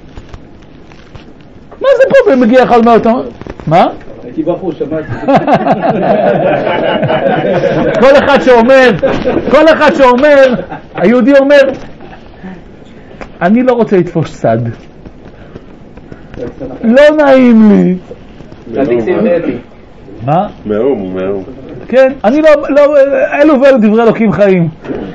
מה זה פה? ומגיע אחד מאותו... מה? הייתי בחור, שמעתי. כל אחד שאומר, היהודי אומר, אני לא רוצה לתפוס צד. לא נעים לי. צדיק סינתטי. מה? מאום. כן, אני לא, אלו ואלו דברי אלוקים חיים.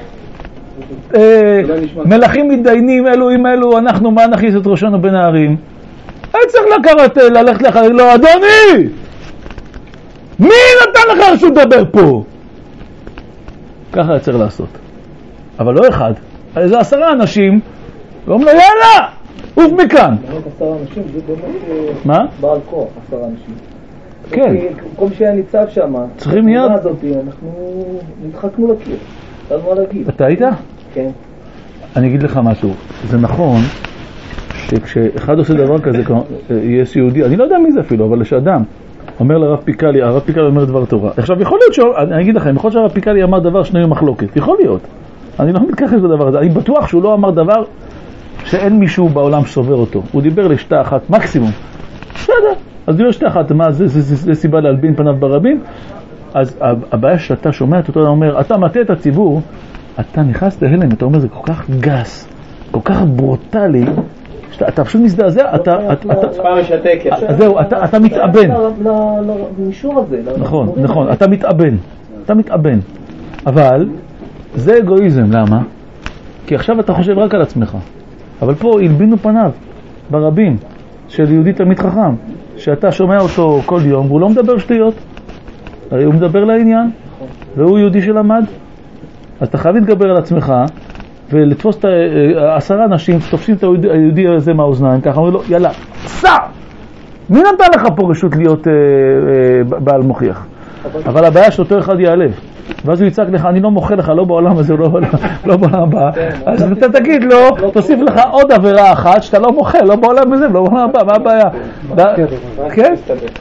מלכים מתדיינים אלו עם אלו, אנחנו מה נכניס את ראשנו בין הערים? צריך ללכת לך, לא, אדוני! מי נתן לך רשות לדבר פה? ככה צריך לעשות. אבל לא אחד. איזה 10 אנשים, ואומרים לו, יאללה! עוף מכאן! 10 אנשים, זה באמת... מה? בעל כוח, 10 אנשים. כן. כל מי שהיה ניצב שם, צריכים מיד... אנחנו נדחקנו לקיר. אתה מה להגיד? אתה היית? כן. אני אגיד לך משהו. זה נכון שכשאחד עושה דבר כזה, יש יהודי, אני לא יודע מי זה אפילו, אבל שאדם אומר לרב פיקלי, הרב פיקלי אומר דבר תורה. עכשיו, יכול להיות אני אגיד לכם, יכול להיות שהרב פיקלי אמר דבר שנוי מחלוקת. יכול להיות. אני לא מתכחש לדבר הזה. אני בטוח שהוא לא אמר דבר שאין מישהו בעולם שסובר אותו. הוא דיבר לשתה אחת, מקסימום. בסדר. אז דיבר לשתה אחת, מה, זה סיבה להלבין פניו ברבים? אז הבעיה שאתה שומע את אותו, אתה אומר, אתה מטעה את הציבור, אתה נכנס להלם, אתה אומר, זה כל כך גס, כל כך ברוטלי, אתה פשוט מזדעזע, אתה פעם משתקת. זהו, אתה מתאבן. למישור הזה. נכון, אתה מתאבן. אבל זה אגואיזם, למה? כי עכשיו אתה חושב רק על עצמך. אבל פה הלבינו פניו ברבים של יהודי תלמיד חכם, שאתה שומע אותו כל יום, והוא לא מדבר שטויות. הרי הוא מדבר לעניין, והוא יהודי שלמד. אז אתה חייב להתגבר על עצמך, ולתפוס את 10 אנשים, תופסים את היהודי הזה מהאוזניים, ככה אומרים לו, יאללה, סע! מי נתן לך פה רשות להיות בעל מוכיח? אבל הבעיה שאותו אחד יעלב. ואז הוא יצעק לך, אני לא מוכר לך, לא בעולם הזה, לא בעולם הבא. אז אתה תגיד לו, תוסיף לך עוד עבירה אחת, שאתה לא מוכר, לא בעולם הזה, לא בעולם הבא, מה הבעיה? כן?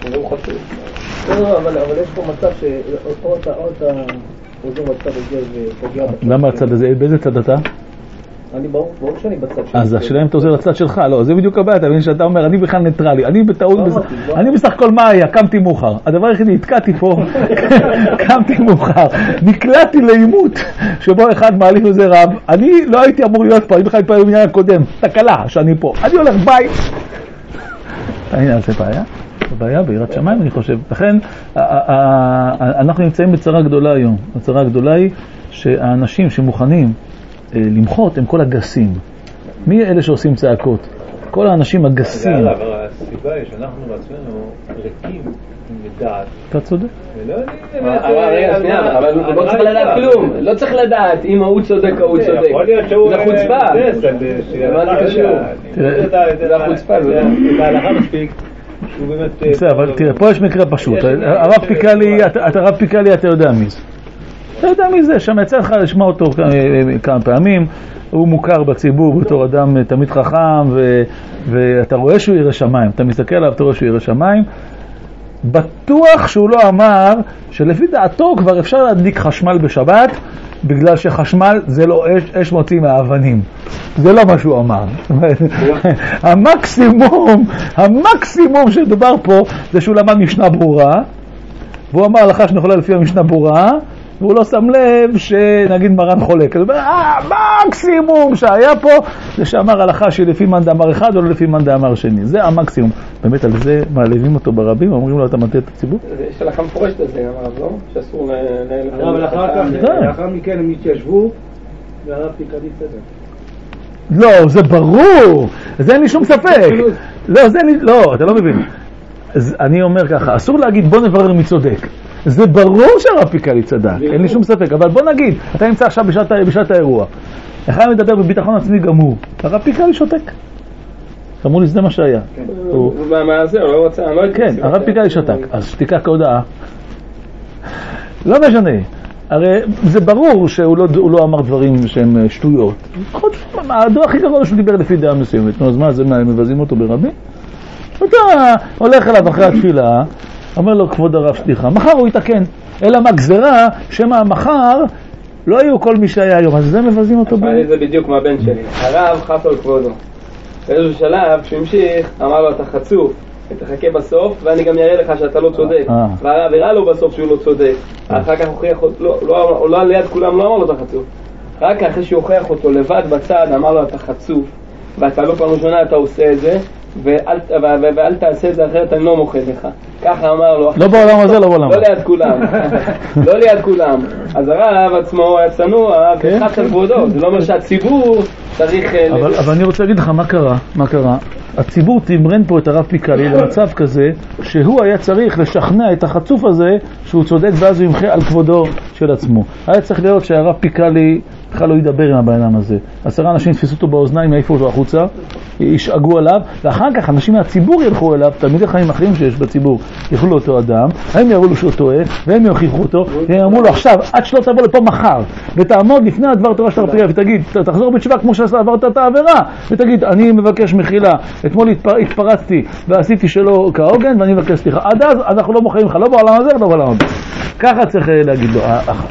אבל יש פה מצב שאו אתה עוזר בצד הזה ופוגע בצד. למה הצד הזה? באיזה צד אתה? אני ברור שאני בצד שלי. אז השאלה אם אתה עוזר לצד שלך, לא, זה בדיוק הבעיה, אתה מבין שאתה אומר, אני בכלל ניטרלי, אני בסך הכל מה היה, קמתי מאוחר. הדבר היחידי, התקעתי פה, קמתי מאוחר, נקלעתי לעימות, שבו אחד מעלים איזה רב, אני לא הייתי אמור להיות פה, אני בכלל פה במניין הקודם, תקלה שאני פה, אני הולך ביי. הנה, זה בעיה? בעיה ביראת שמיים, אני חושב. לכן, אנחנו נמצאים בצרה גדולה היום. הצרה הגדולה היא שהאנשים שמוכנים למחות הם כל הגסים. מי אלה שעושים צעקות? כל האנשים הגסים. אבל הסיבה היא שאנחנו בעצמנו ריקים מדעת. אתה צודק. אבל לא צריך לדעת כלום. לא צריך לדעת אם הוא צודק או הוא צודק. זה חוצפה. מה זה קשור? זה החוצפה. בהלכה מספיק בסדר, אבל תראה, פה יש מקרה פשוט. הרב פיקלי, אתה יודע מי זה. אתה יודע מי זה, שם יצא לך לשמוע אותו כמה פעמים, הוא מוכר בציבור בתור אדם תמיד חכם, ואתה רואה שהוא ירא שמיים, אתה מסתכל עליו, אתה רואה שהוא ירא שמיים, בטוח שהוא לא אמר שלפי דעתו כבר אפשר להדליק חשמל בשבת, בגלל שחשמל זה לא אש מוציא מהאבנים. זה לא מה שהוא אמר. המקסימום שדובר פה זה שהוא למד משנה ברורה, והוא אמר לך שנכולה לפי המשנה ברורה, והוא לא שם לב שנגיד מרן חולק. אז הוא אומר, המקסימום שהיה פה זה שאמר הלכה שלפי מאן דאמר אחד או לא לפי מאן דאמר שני. זה המקסימום. באמת על זה מעלבים אותו ברבים, אומרים לו אתה מטעה את הציבור? יש הלכה מפורשת על זה, אמר, לא? שאסור אבל לאחר מכן הם התיישבו והרב פיקלי צדק. לא, זה ברור. זה אין לי שום ספק. לא, אתה לא מבין. אז אני אומר ככה, אסור להגיד בוא נברר מי צודק. זה ברור שהרב פיקלי צדק, אין לי שום ספק, אבל בוא נגיד, אתה נמצא עכשיו בשעת האירוע, אחד מדבר בביטחון עצמי גמור, הרב פיקלי שותק. אמרו לי, זה מה שהיה. מה זה? הוא לא רוצה, אני לא הייתי. כן, הרב פיקלי שותק, אז שתיקה כהודעה. לא משנה, הרי זה ברור שהוא לא אמר דברים שהם שטויות. הדוח הכי גרוע שהוא דיבר לפי דעה מסוימת, נו, אז מה, זה מבזים אותו ברבים? אתה הולך אליו אחרי התפילה, אומר לו, כבוד הרב סליחה, מחר הוא יתקן. אלא מה גזרה, שמה מחר לא היו כל מי שהיה היום, אז זה מבזים אותו זה בדיוק מהבן שלי. הרב חס על כבודו. באיזשהו שלב, כשהוא המשיך, אמר לו, אתה חצוף, תחכה בסוף, ואני גם אראה לך שאתה לא צודק. והרב הראה לו בסוף שהוא לא צודק. אחר כך הוכיח אותו, לא על יד כולם לא אמר לו, אתה חצוף. רק אחרי שהוא הוכיח אותו לבד בצד, אמר לו, אתה חצוף, ואתה לא פעם ראשונה אתה עושה את זה, ואל תעשה את זה אחרת, אני לא מוחד לך. ככה אמר לו. לא בעולם הזה, לא בעולם. לא ליד כולם. לא ליד כולם. אז הרב עצמו היה צנוע, וחס על כבודו. זה לא אומר שהציבור צריך... אבל אני רוצה להגיד לך מה קרה. הציבור תמרן פה את הרב פיקלי למצב כזה, שהוא היה צריך לשכנע את החצוף הזה שהוא צודק, ואז הוא ימחה על כבודו של עצמו. היה צריך להיות שהרב פיקלי בכלל לא ידבר עם הבן אדם הזה. 10 אנשים תפסו אותו באוזניים, יעיפו אותו החוצה, ישאגו עליו, ואחר כך אנשים מהציבור ילכו אליו, תלמידי חיים אחרים שיש בציבור, ילכו לאותו אדם, הם יראו לו שהוא טועה, והם יוכיחו אותו, והם אמרו לו עכשיו, עד שלא תבוא לפה מחר, ותעמוד לפני הדבר תורה של הרב פיקלי, ותגיד, תחזור בתשובה כמו שעברת את העבירה, ותגיד, אני מבקש מחילה, אתמול התפרצתי ועשיתי שלא כהוגן, ואני מבקש סליחה. עד אז אנחנו לא מוכרים לך, לא בעולם הזה, לא בעולם הזה. ככה צריך להגיד לו,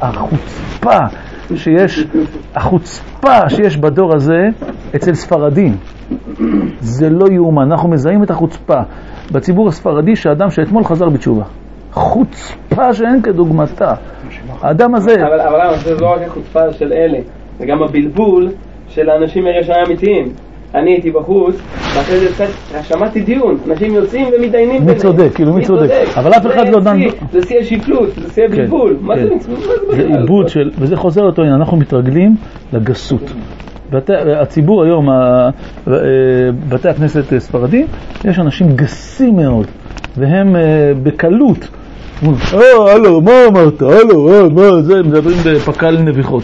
החוצפה שיש בדור הזה אצל ספרדים, זה לא יאומן. אנחנו מזהים את החוצפה בציבור הספרדי שהאדם שאתמול חזר בתשובה, חוצפה שאין כדוגמתה. האדם הזה... אבל זה לא רק החוצפה של אלה, זה גם הבלבול של האנשים הישרים אמיתיים. אני הייתי בחוץ, ואחרי זה שמעתי דיון, אנשים יוצאים ומתדיינים ביניהם. מי צודק, כאילו מי צודק. אבל אף אחד לא דן... זה שיא השפלות, זה שיא הבלבול. מה זה מצוות? זה עיבוד של... וזה חוזר אותו, אנחנו מתרגלים לגסות. הציבור היום, בתי הכנסת ספרדים, יש אנשים גסים מאוד, והם בקלות. הלו, מה אמרת? מה זה? מדברים בפקל נביחות.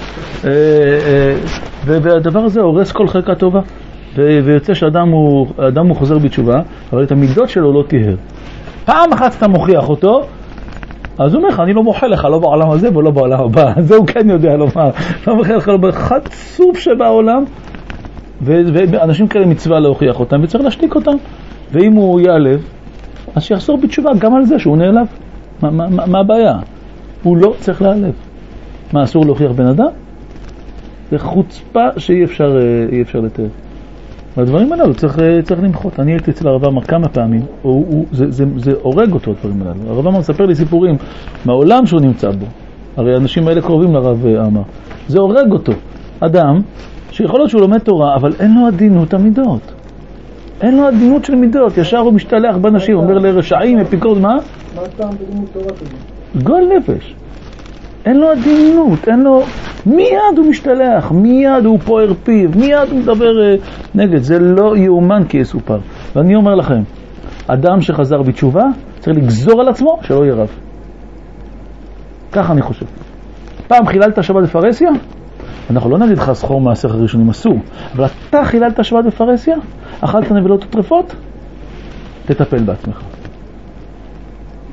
והדבר הזה הורס כל חלקה טובה. ויוצא שאדם הוא חוזר בתשובה, אבל את המידות שלו לא תיהר. פעם אחת אתה מוכיח אותו, אז הוא אומר לך, אני לא מוחה לך, לא בעולם הזה ולא בעולם הבא. זה הוא כן יודע לומר. לא מוחה לך, לא חצוף שבעולם, ואנשים כאלה מצווה להוכיח אותם, וצריך להשתיק אותם. ואם הוא יעלב, אז שיחזור בתשובה גם על זה שהוא נעלב. מה הבעיה? הוא לא צריך להעלב. מה, אסור להוכיח בן אדם? זה חוצפה שאי אפשר לתאר. והדברים הללו צריך למחות. אני הייתי אצל הרב עמאר כמה פעמים, זה הורג אותו הדברים הללו. הרב עמאר מספר לי סיפורים מהעולם שהוא נמצא בו. הרי האנשים האלה קרובים לרב עמאר. זה הורג אותו. אדם שיכול להיות שהוא לומד תורה, אבל אין לו עדינות המידות. אין לו עדינות של מידות. ישר הוא משתלח באנשים, אומר לרשעים, אפיקורס, מה? מה טעם בלימוד תורה כזה? גועל נפש. אין לו עדינות, אין לו... מיד הוא משתלח, מיד הוא פוער פיו, מיד הוא מדבר נגד. זה לא יאומן כי יסופר. ואני אומר לכם, אדם שחזר בתשובה צריך לגזור על עצמו שלא יהיה רב. ככה אני חושב. פעם חיללת שבת בפרהסיה? אנחנו לא נגיד לך סחור מעשיך הראשונים אסור, אבל אתה חיללת שבת בפרהסיה? אכלת נבלות וטרפות? תטפל בעצמך.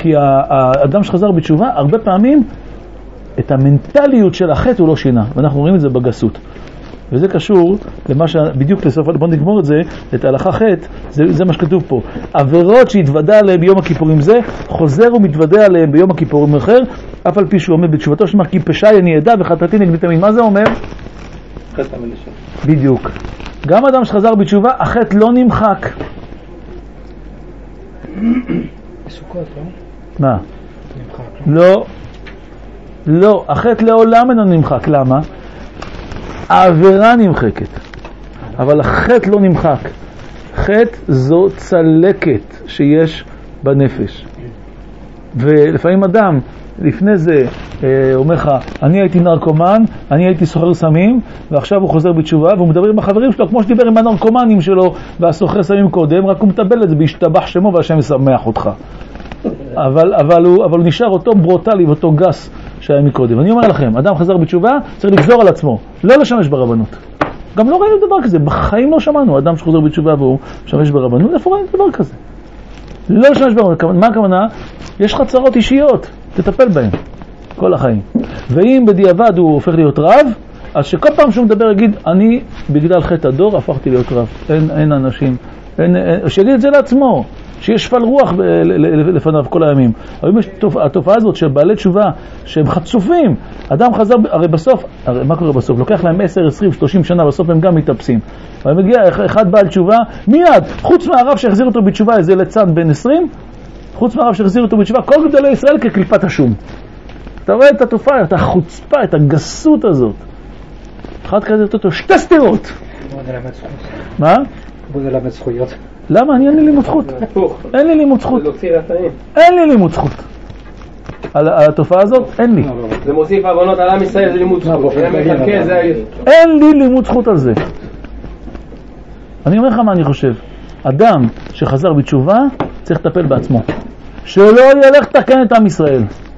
כי האדם שחזר בתשובה, הרבה פעמים את המנטליות של החטא הוא לא שינה, ואנחנו רואים את זה בגסות. וזה קשור למה שבדיוק לסוף, בוא נגמור את זה, את ההלכה חטא, זה מה שכתוב פה. עבירות שהתוודע עליהם ביום הכיפורים זה, חוזר ומתוודע עליהם ביום הכיפורים אחר, אף על פי שהוא עומד בתשובתו שמר, כי פשעי אני ידע וחטאתי נגדי תמיד. מה זה אומר? חטא מלשון. בדיוק. גם אדם שחזר בתשובה, החטא לא נמחק. בסוכות, לא? מה? נמחק. לא, החטא לעולם אינו נמחק. למה? העבירה נמחקת, אבל החטא לא נמחק. חטא זו צלקת שיש בנפש. ולפעמים אדם לפני זה אומר לך, אני הייתי נרקומן, אני הייתי סוחר סמים, ועכשיו הוא חוזר בתשובה, והוא מדבר עם החברים שלו, כמו שדיבר עם הנרקומנים שלו, והסוחר סמים קודם, רק הוא מטבל את זה, בהשתבח שמו, והשם ישמח אותך. אבל הוא נשאר אותו ברוטלי ואותו גס שהיה מקודם. אני אומר לכם, אדם חזר בתשובה, צריך לגזור על עצמו, לא לשמש ברבנות. גם לא ראינו דבר כזה, בחיים לא שמענו, אדם שחוזר בתשובה והוא משמש ברבנות, איפה ראינו דבר כזה? לא לשמש ברבנות. מה הכוונה? יש לך צרות אישיות, תטפל בהן כל החיים. ואם בדיעבד הוא הופך להיות רב, אז שכל פעם שהוא מדבר יגיד, אני בגלל חטא הדור הפכתי להיות רב. אין אנשים, שיגיד את זה לעצמו, שיש שפל רוח לפניו כל הימים. אבל אם יש התופעה הזאת של בעלי תשובה שהם חצופים, אדם חזר, הרי בסוף, מה קורה בסוף? לוקח להם 10, 20, 30 שנה, בסוף הם גם מתאפסים. אבל מגיע אחד בעל תשובה, מיד, חוץ מהרב שהחזיר אותו בתשובה, איזה ליצן בן 20, חוץ מהרב שהחזיר אותו בתשובה, כל גדולי ישראל כקליפת השום. אתה רואה את התופעה, את החוצפה, את הגסות הזאת. אחד כזה אותו, שתי סתירות. מה? בוא נלמד זכויות. למה? אני אין לי לימוד זכות. אין לי לימוד זכות. אין לי לימוד זכות. על התופעה הזאת, אין לי. זה מוסיף עוונות על עם ישראל, זה לימוד זכות. אין לי לימוד זכות על זה. אני אומר לך מה אני חושב. אדם שחזר בתשובה, צריך לטפל בעצמו. שלא ילך לתקן את עם ישראל.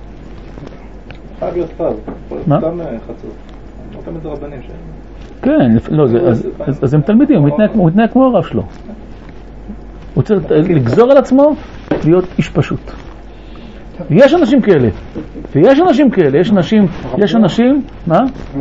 חייב להיות פב. מה? סתם חצוף. לא תמיד זה רבנים שהם. כן, לא, אז הם תלמידים, הוא מתנהג כמו הרב שלו. הוא צריך לגזור על עצמו להיות איש פשוט. יש אנשים כאלה, ויש אנשים כאלה, יש אנשים, מה?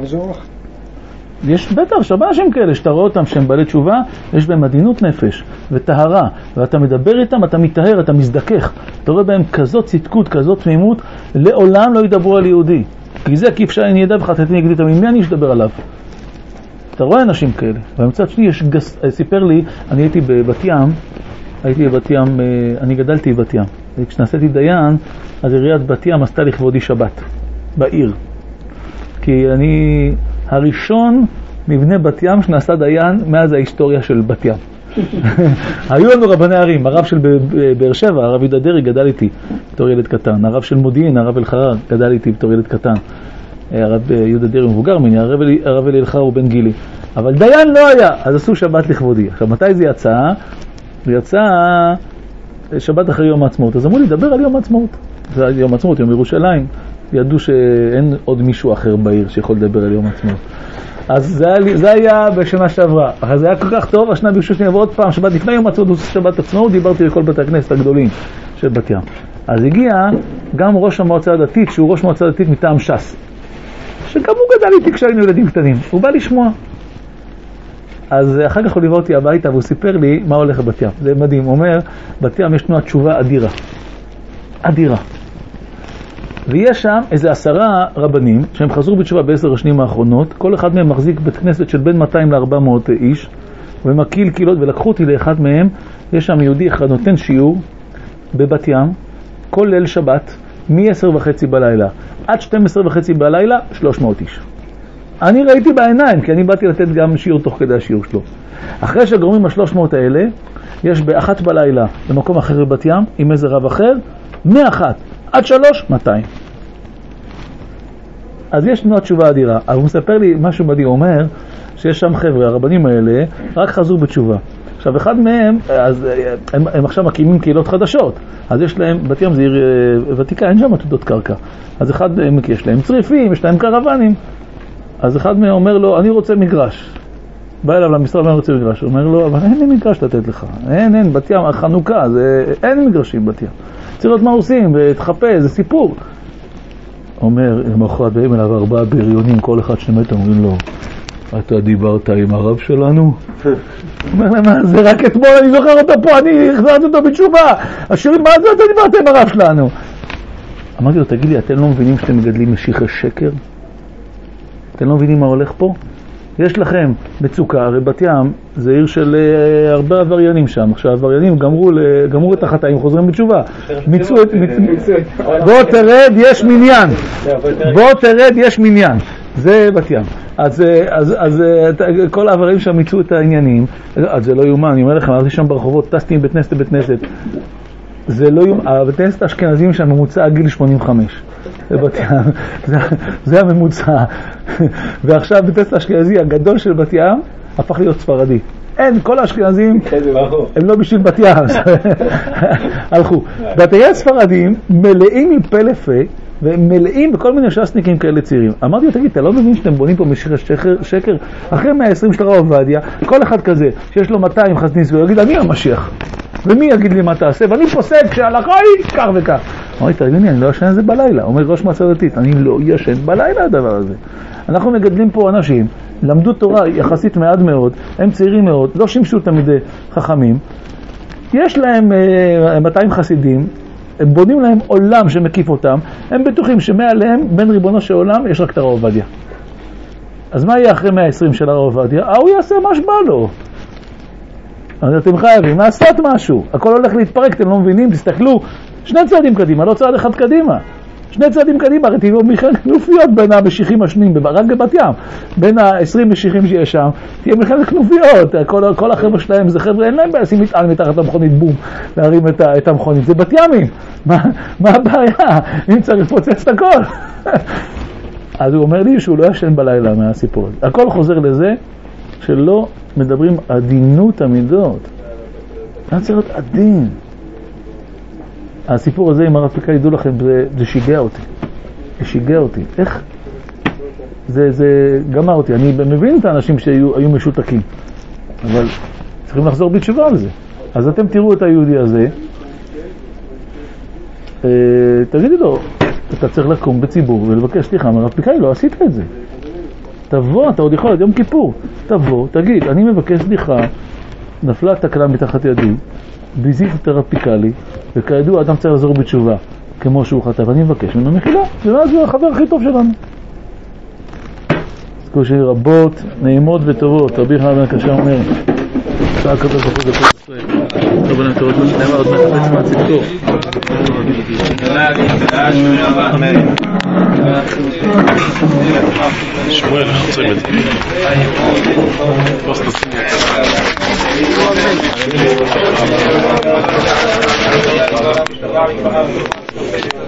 יש בטח, הרבה אנשים כאלה, שאתה רואה אותם שהם בעלי תשובה, יש בהם עדינות נפש וטהרה, ואתה מדבר איתם, אתה מתאר, אתה מזדכך, אתה רואה בהם כזאת צדקות, כזאת תמימות, לעולם לא ידברו על יהודי. כי זה כיף שאני ידע וחטאתי נגדי תמיד, מי אני שדבר עליו? אתה רואה אנשים כאלה. ובמצד שני סיפר לי, אני הייתי בבת ים, אני גדלתי בבת ים. וכשנעשיתי דיין, אז עיריית בת ים עשתה לכבודי שבת, בעיר. כי אני הראשון מבני בת ים שנעשה דיין מאז ההיסטוריה של בת ים. היו לנו רבני ערים, הרב של באר שבע, הרב יהודה דרעי גדל איתי בתור ילד קטן, הרב של מודיעין, הרב אלחרר גדל איתי בתור ילד קטן. הרב יהודה דרעי מבוגר ממני, הרב אלחרר הוא בן גילי. אבל דיין לא היה, אז עשו שבת לכבודי. עכשיו, מתי זה יצא? זה יצא שבת אחרי יום העצמאות. אז אמרו לי, דבר על יום העצמאות. זה יום העצמאות, יום ירושלים. ידעו שאין עוד מישהו אחר בעיר שיכול לדבר על יום העצמאות. אז זה היה בשנה שעברה. אז זה היה כל כך טוב, השנה ביקשו שאני אעבור עוד פעם, שבת לפני יום העצמאות, שבת עצמאות, דיברתי לכל בתי הכנסת הגדולים של בת ים. אז הגיע גם ראש המועצה הדתית, שהוא ראש מועצה דתית מטעם ש"ס. שגם הוא גדל איתי כשהיינו ילדים קטנים. הוא בא לשמוע. אז אחר כך הוא ליווה אותי הביתה והוא סיפר לי מה הולך בבת ים. זה מדהים. הוא אומר, בת ים יש תנועת תשובה אדירה. אדירה. ויש שם איזה 10 רבנים שהם חזרו בתשובה ב10 השנים האחרונות. כל אחד מהם מחזיק בית כנסת של בין 200 ל-400 איש. ומקיל קילות, ולקחו אותי לאחד מהם. יש שם יהודי אחד נותן שיעור בבת ים, כל ליל שבת, מ-10:30 בלילה עד 12:30 בלילה, 300 איש. אני ראיתי בעיניים, כי אני באתי לתת גם שיעור תוך כדי השיעור שלו. אחרי שגורמים ה-300 האלה, יש ב-1 בלילה במקום אחר בבת ים, עם איזה רב אחר, מ-1 עד 3, 200. אז יש תנועת תשובה אדירה. אבל הוא מספר לי משהו מדהים, הוא אומר שיש שם חבר'ה, הרבנים האלה, רק חזרו בתשובה. עכשיו, אחד מהם, אז הם עכשיו מקימים קהילות חדשות. אז יש להם, בת ים זה עיר ותיקה, אין שם עתודות קרקע. אז אחד מהם, יש להם צריפים, יש להם קרוונים. אז אחד מהם אומר לו, אני רוצה מגרש. בא אליו למשרד, אני רוצה מגרש. הוא אומר לו, אבל אין לי מגרש לתת לך. אין, בת ים, החנוכה, אין מגרשים בת ים. צריך לראות מה עושים, ותחפש, זה סיפור. אומר, למחרת באים אליו 4 בריונים, כל אחד שמת, אומרים לו, אתה דיברת עם הרב שלנו? אומר להם, זה רק אתמול, אני זוכר אותו פה, אני החזרתי אותו בתשובה. השירים, מה זה אתה דיברת עם הרב שלנו? אמרתי לו, תגיד לי, אתם לא מבינים שאתם מגדלים משיחי שקר? אתם לא מבינים מה הולך פה? יש לכם מצוקה, הרי בת ים זה עיר של הרבה עבריינים שם. עכשיו העבריינים גמרו את החטאים, חוזרים בתשובה. בוא תרד, יש מניין. בוא תרד, יש מניין. זה בת ים. אז כל העבריינים שם מיצו את העניינים. אז זה לא יומן, אני אומר לכם, הלכתי שם ברחובות, טסתי מבית כנסת לבית כנסת. זה לא יומן, הבית כנסת האשכנזים שם ממוצע גיל 85. בבת ים, זה הממוצע. ועכשיו בית כנסת האשכנזי הגדול של בת ים הפך להיות ספרדי. אין, כל האשכנזים הם לא בשביל בת ים. הלכו. בתי ספרדים מלאים עם פה לפה ומלאים בכל מיני שסניקים כאלה צעירים. אמרתי לו, תגיד, אתה לא מבין שאתם בונים פה משיחי שקר? אחרי 120 של הרב עובדיה, כל אחד כזה שיש לו 200 חסדים סביבו, יגיד, אני המשיח. ומי יגיד לי מה תעשה? ואני פוסק שההלכה היא כך וכך. אמרתי, תגידי, אני לא ישן את זה בלילה. אומר ראש מועצה דתית, אני לא ישן בלילה הדבר הזה. אנחנו מגדלים פה אנשים, למדו תורה יחסית מעט מאוד, הם צעירים מאוד, לא שימשו תלמידי חכמים, יש להם 200 חסידים, הם בונים להם עולם שמקיף אותם, הם בטוחים שמעליהם, בין ריבונו של עולם, יש רק את הרב עובדיה. אז מה יהיה אחרי 120 של הרב עובדיה? הוא יעשה מה שבא לו. אז אתם חייבים לעשות משהו. הכל הולך להתפרק, אתם לא מבינים? תסתכלו, 2 צעדים קדימה, לא צעד אחד קדימה. 2 צעדים קדימה, הרי תראו מלחמת כנופיות בין המשיחים השניים, רק בבת ים. בין ה-20 משיחים שיש שם, תהיה מלחמת כנופיות. כל החבר'ה שלהם זה חבר'ה, אין להם בעיה לשים מטען מתחת המכונית, בום, להרים את המכונית. זה בת ימים. מה הבעיה? אם צריך לפוצץ את הכל. אז הוא אומר לי שהוא לא ישן בלילה מהסיפור. הכל חוזר לזה שלא מדברים עדינות המידות. אני צריך להיות עדין. הסיפור הזה עם הרב פיקה, ידעו לכם, זה שיגע אותי. זה שיגע אותי. איך? זה גמר אותי. אני מבין את האנשים שהיו משותקים. אבל צריכים לחזור בתשובה על זה. אז אתם תראו את היהודי הזה. תגידי לו, אתה צריך לקום בציבור ולבקש סליחה מהרב פיקה, לא עשית את זה. תבוא, אתה עוד יכול להיות יום כיפור. תבוא, תגיד, אני מבקש סליחה, נפלה תקלה מתחת ידי, ביזית את הרב פיקה לי, וכידוע אדם צריך לחזור בתשובה, כמו שהוא חטא, ואני מבקש ממנו מחילה, ואז הוא החבר הכי טוב שלנו. זכו שיהיה רבות, נעימות וטובות. רבי חנן בן הקשה אומר, שעה כתוב כפות דקות ישראל. טוב בן התורות לא שנאמר, עוד מחפש מהצפתור. שמואל, חצוי בזה. פוסט עושים את זה.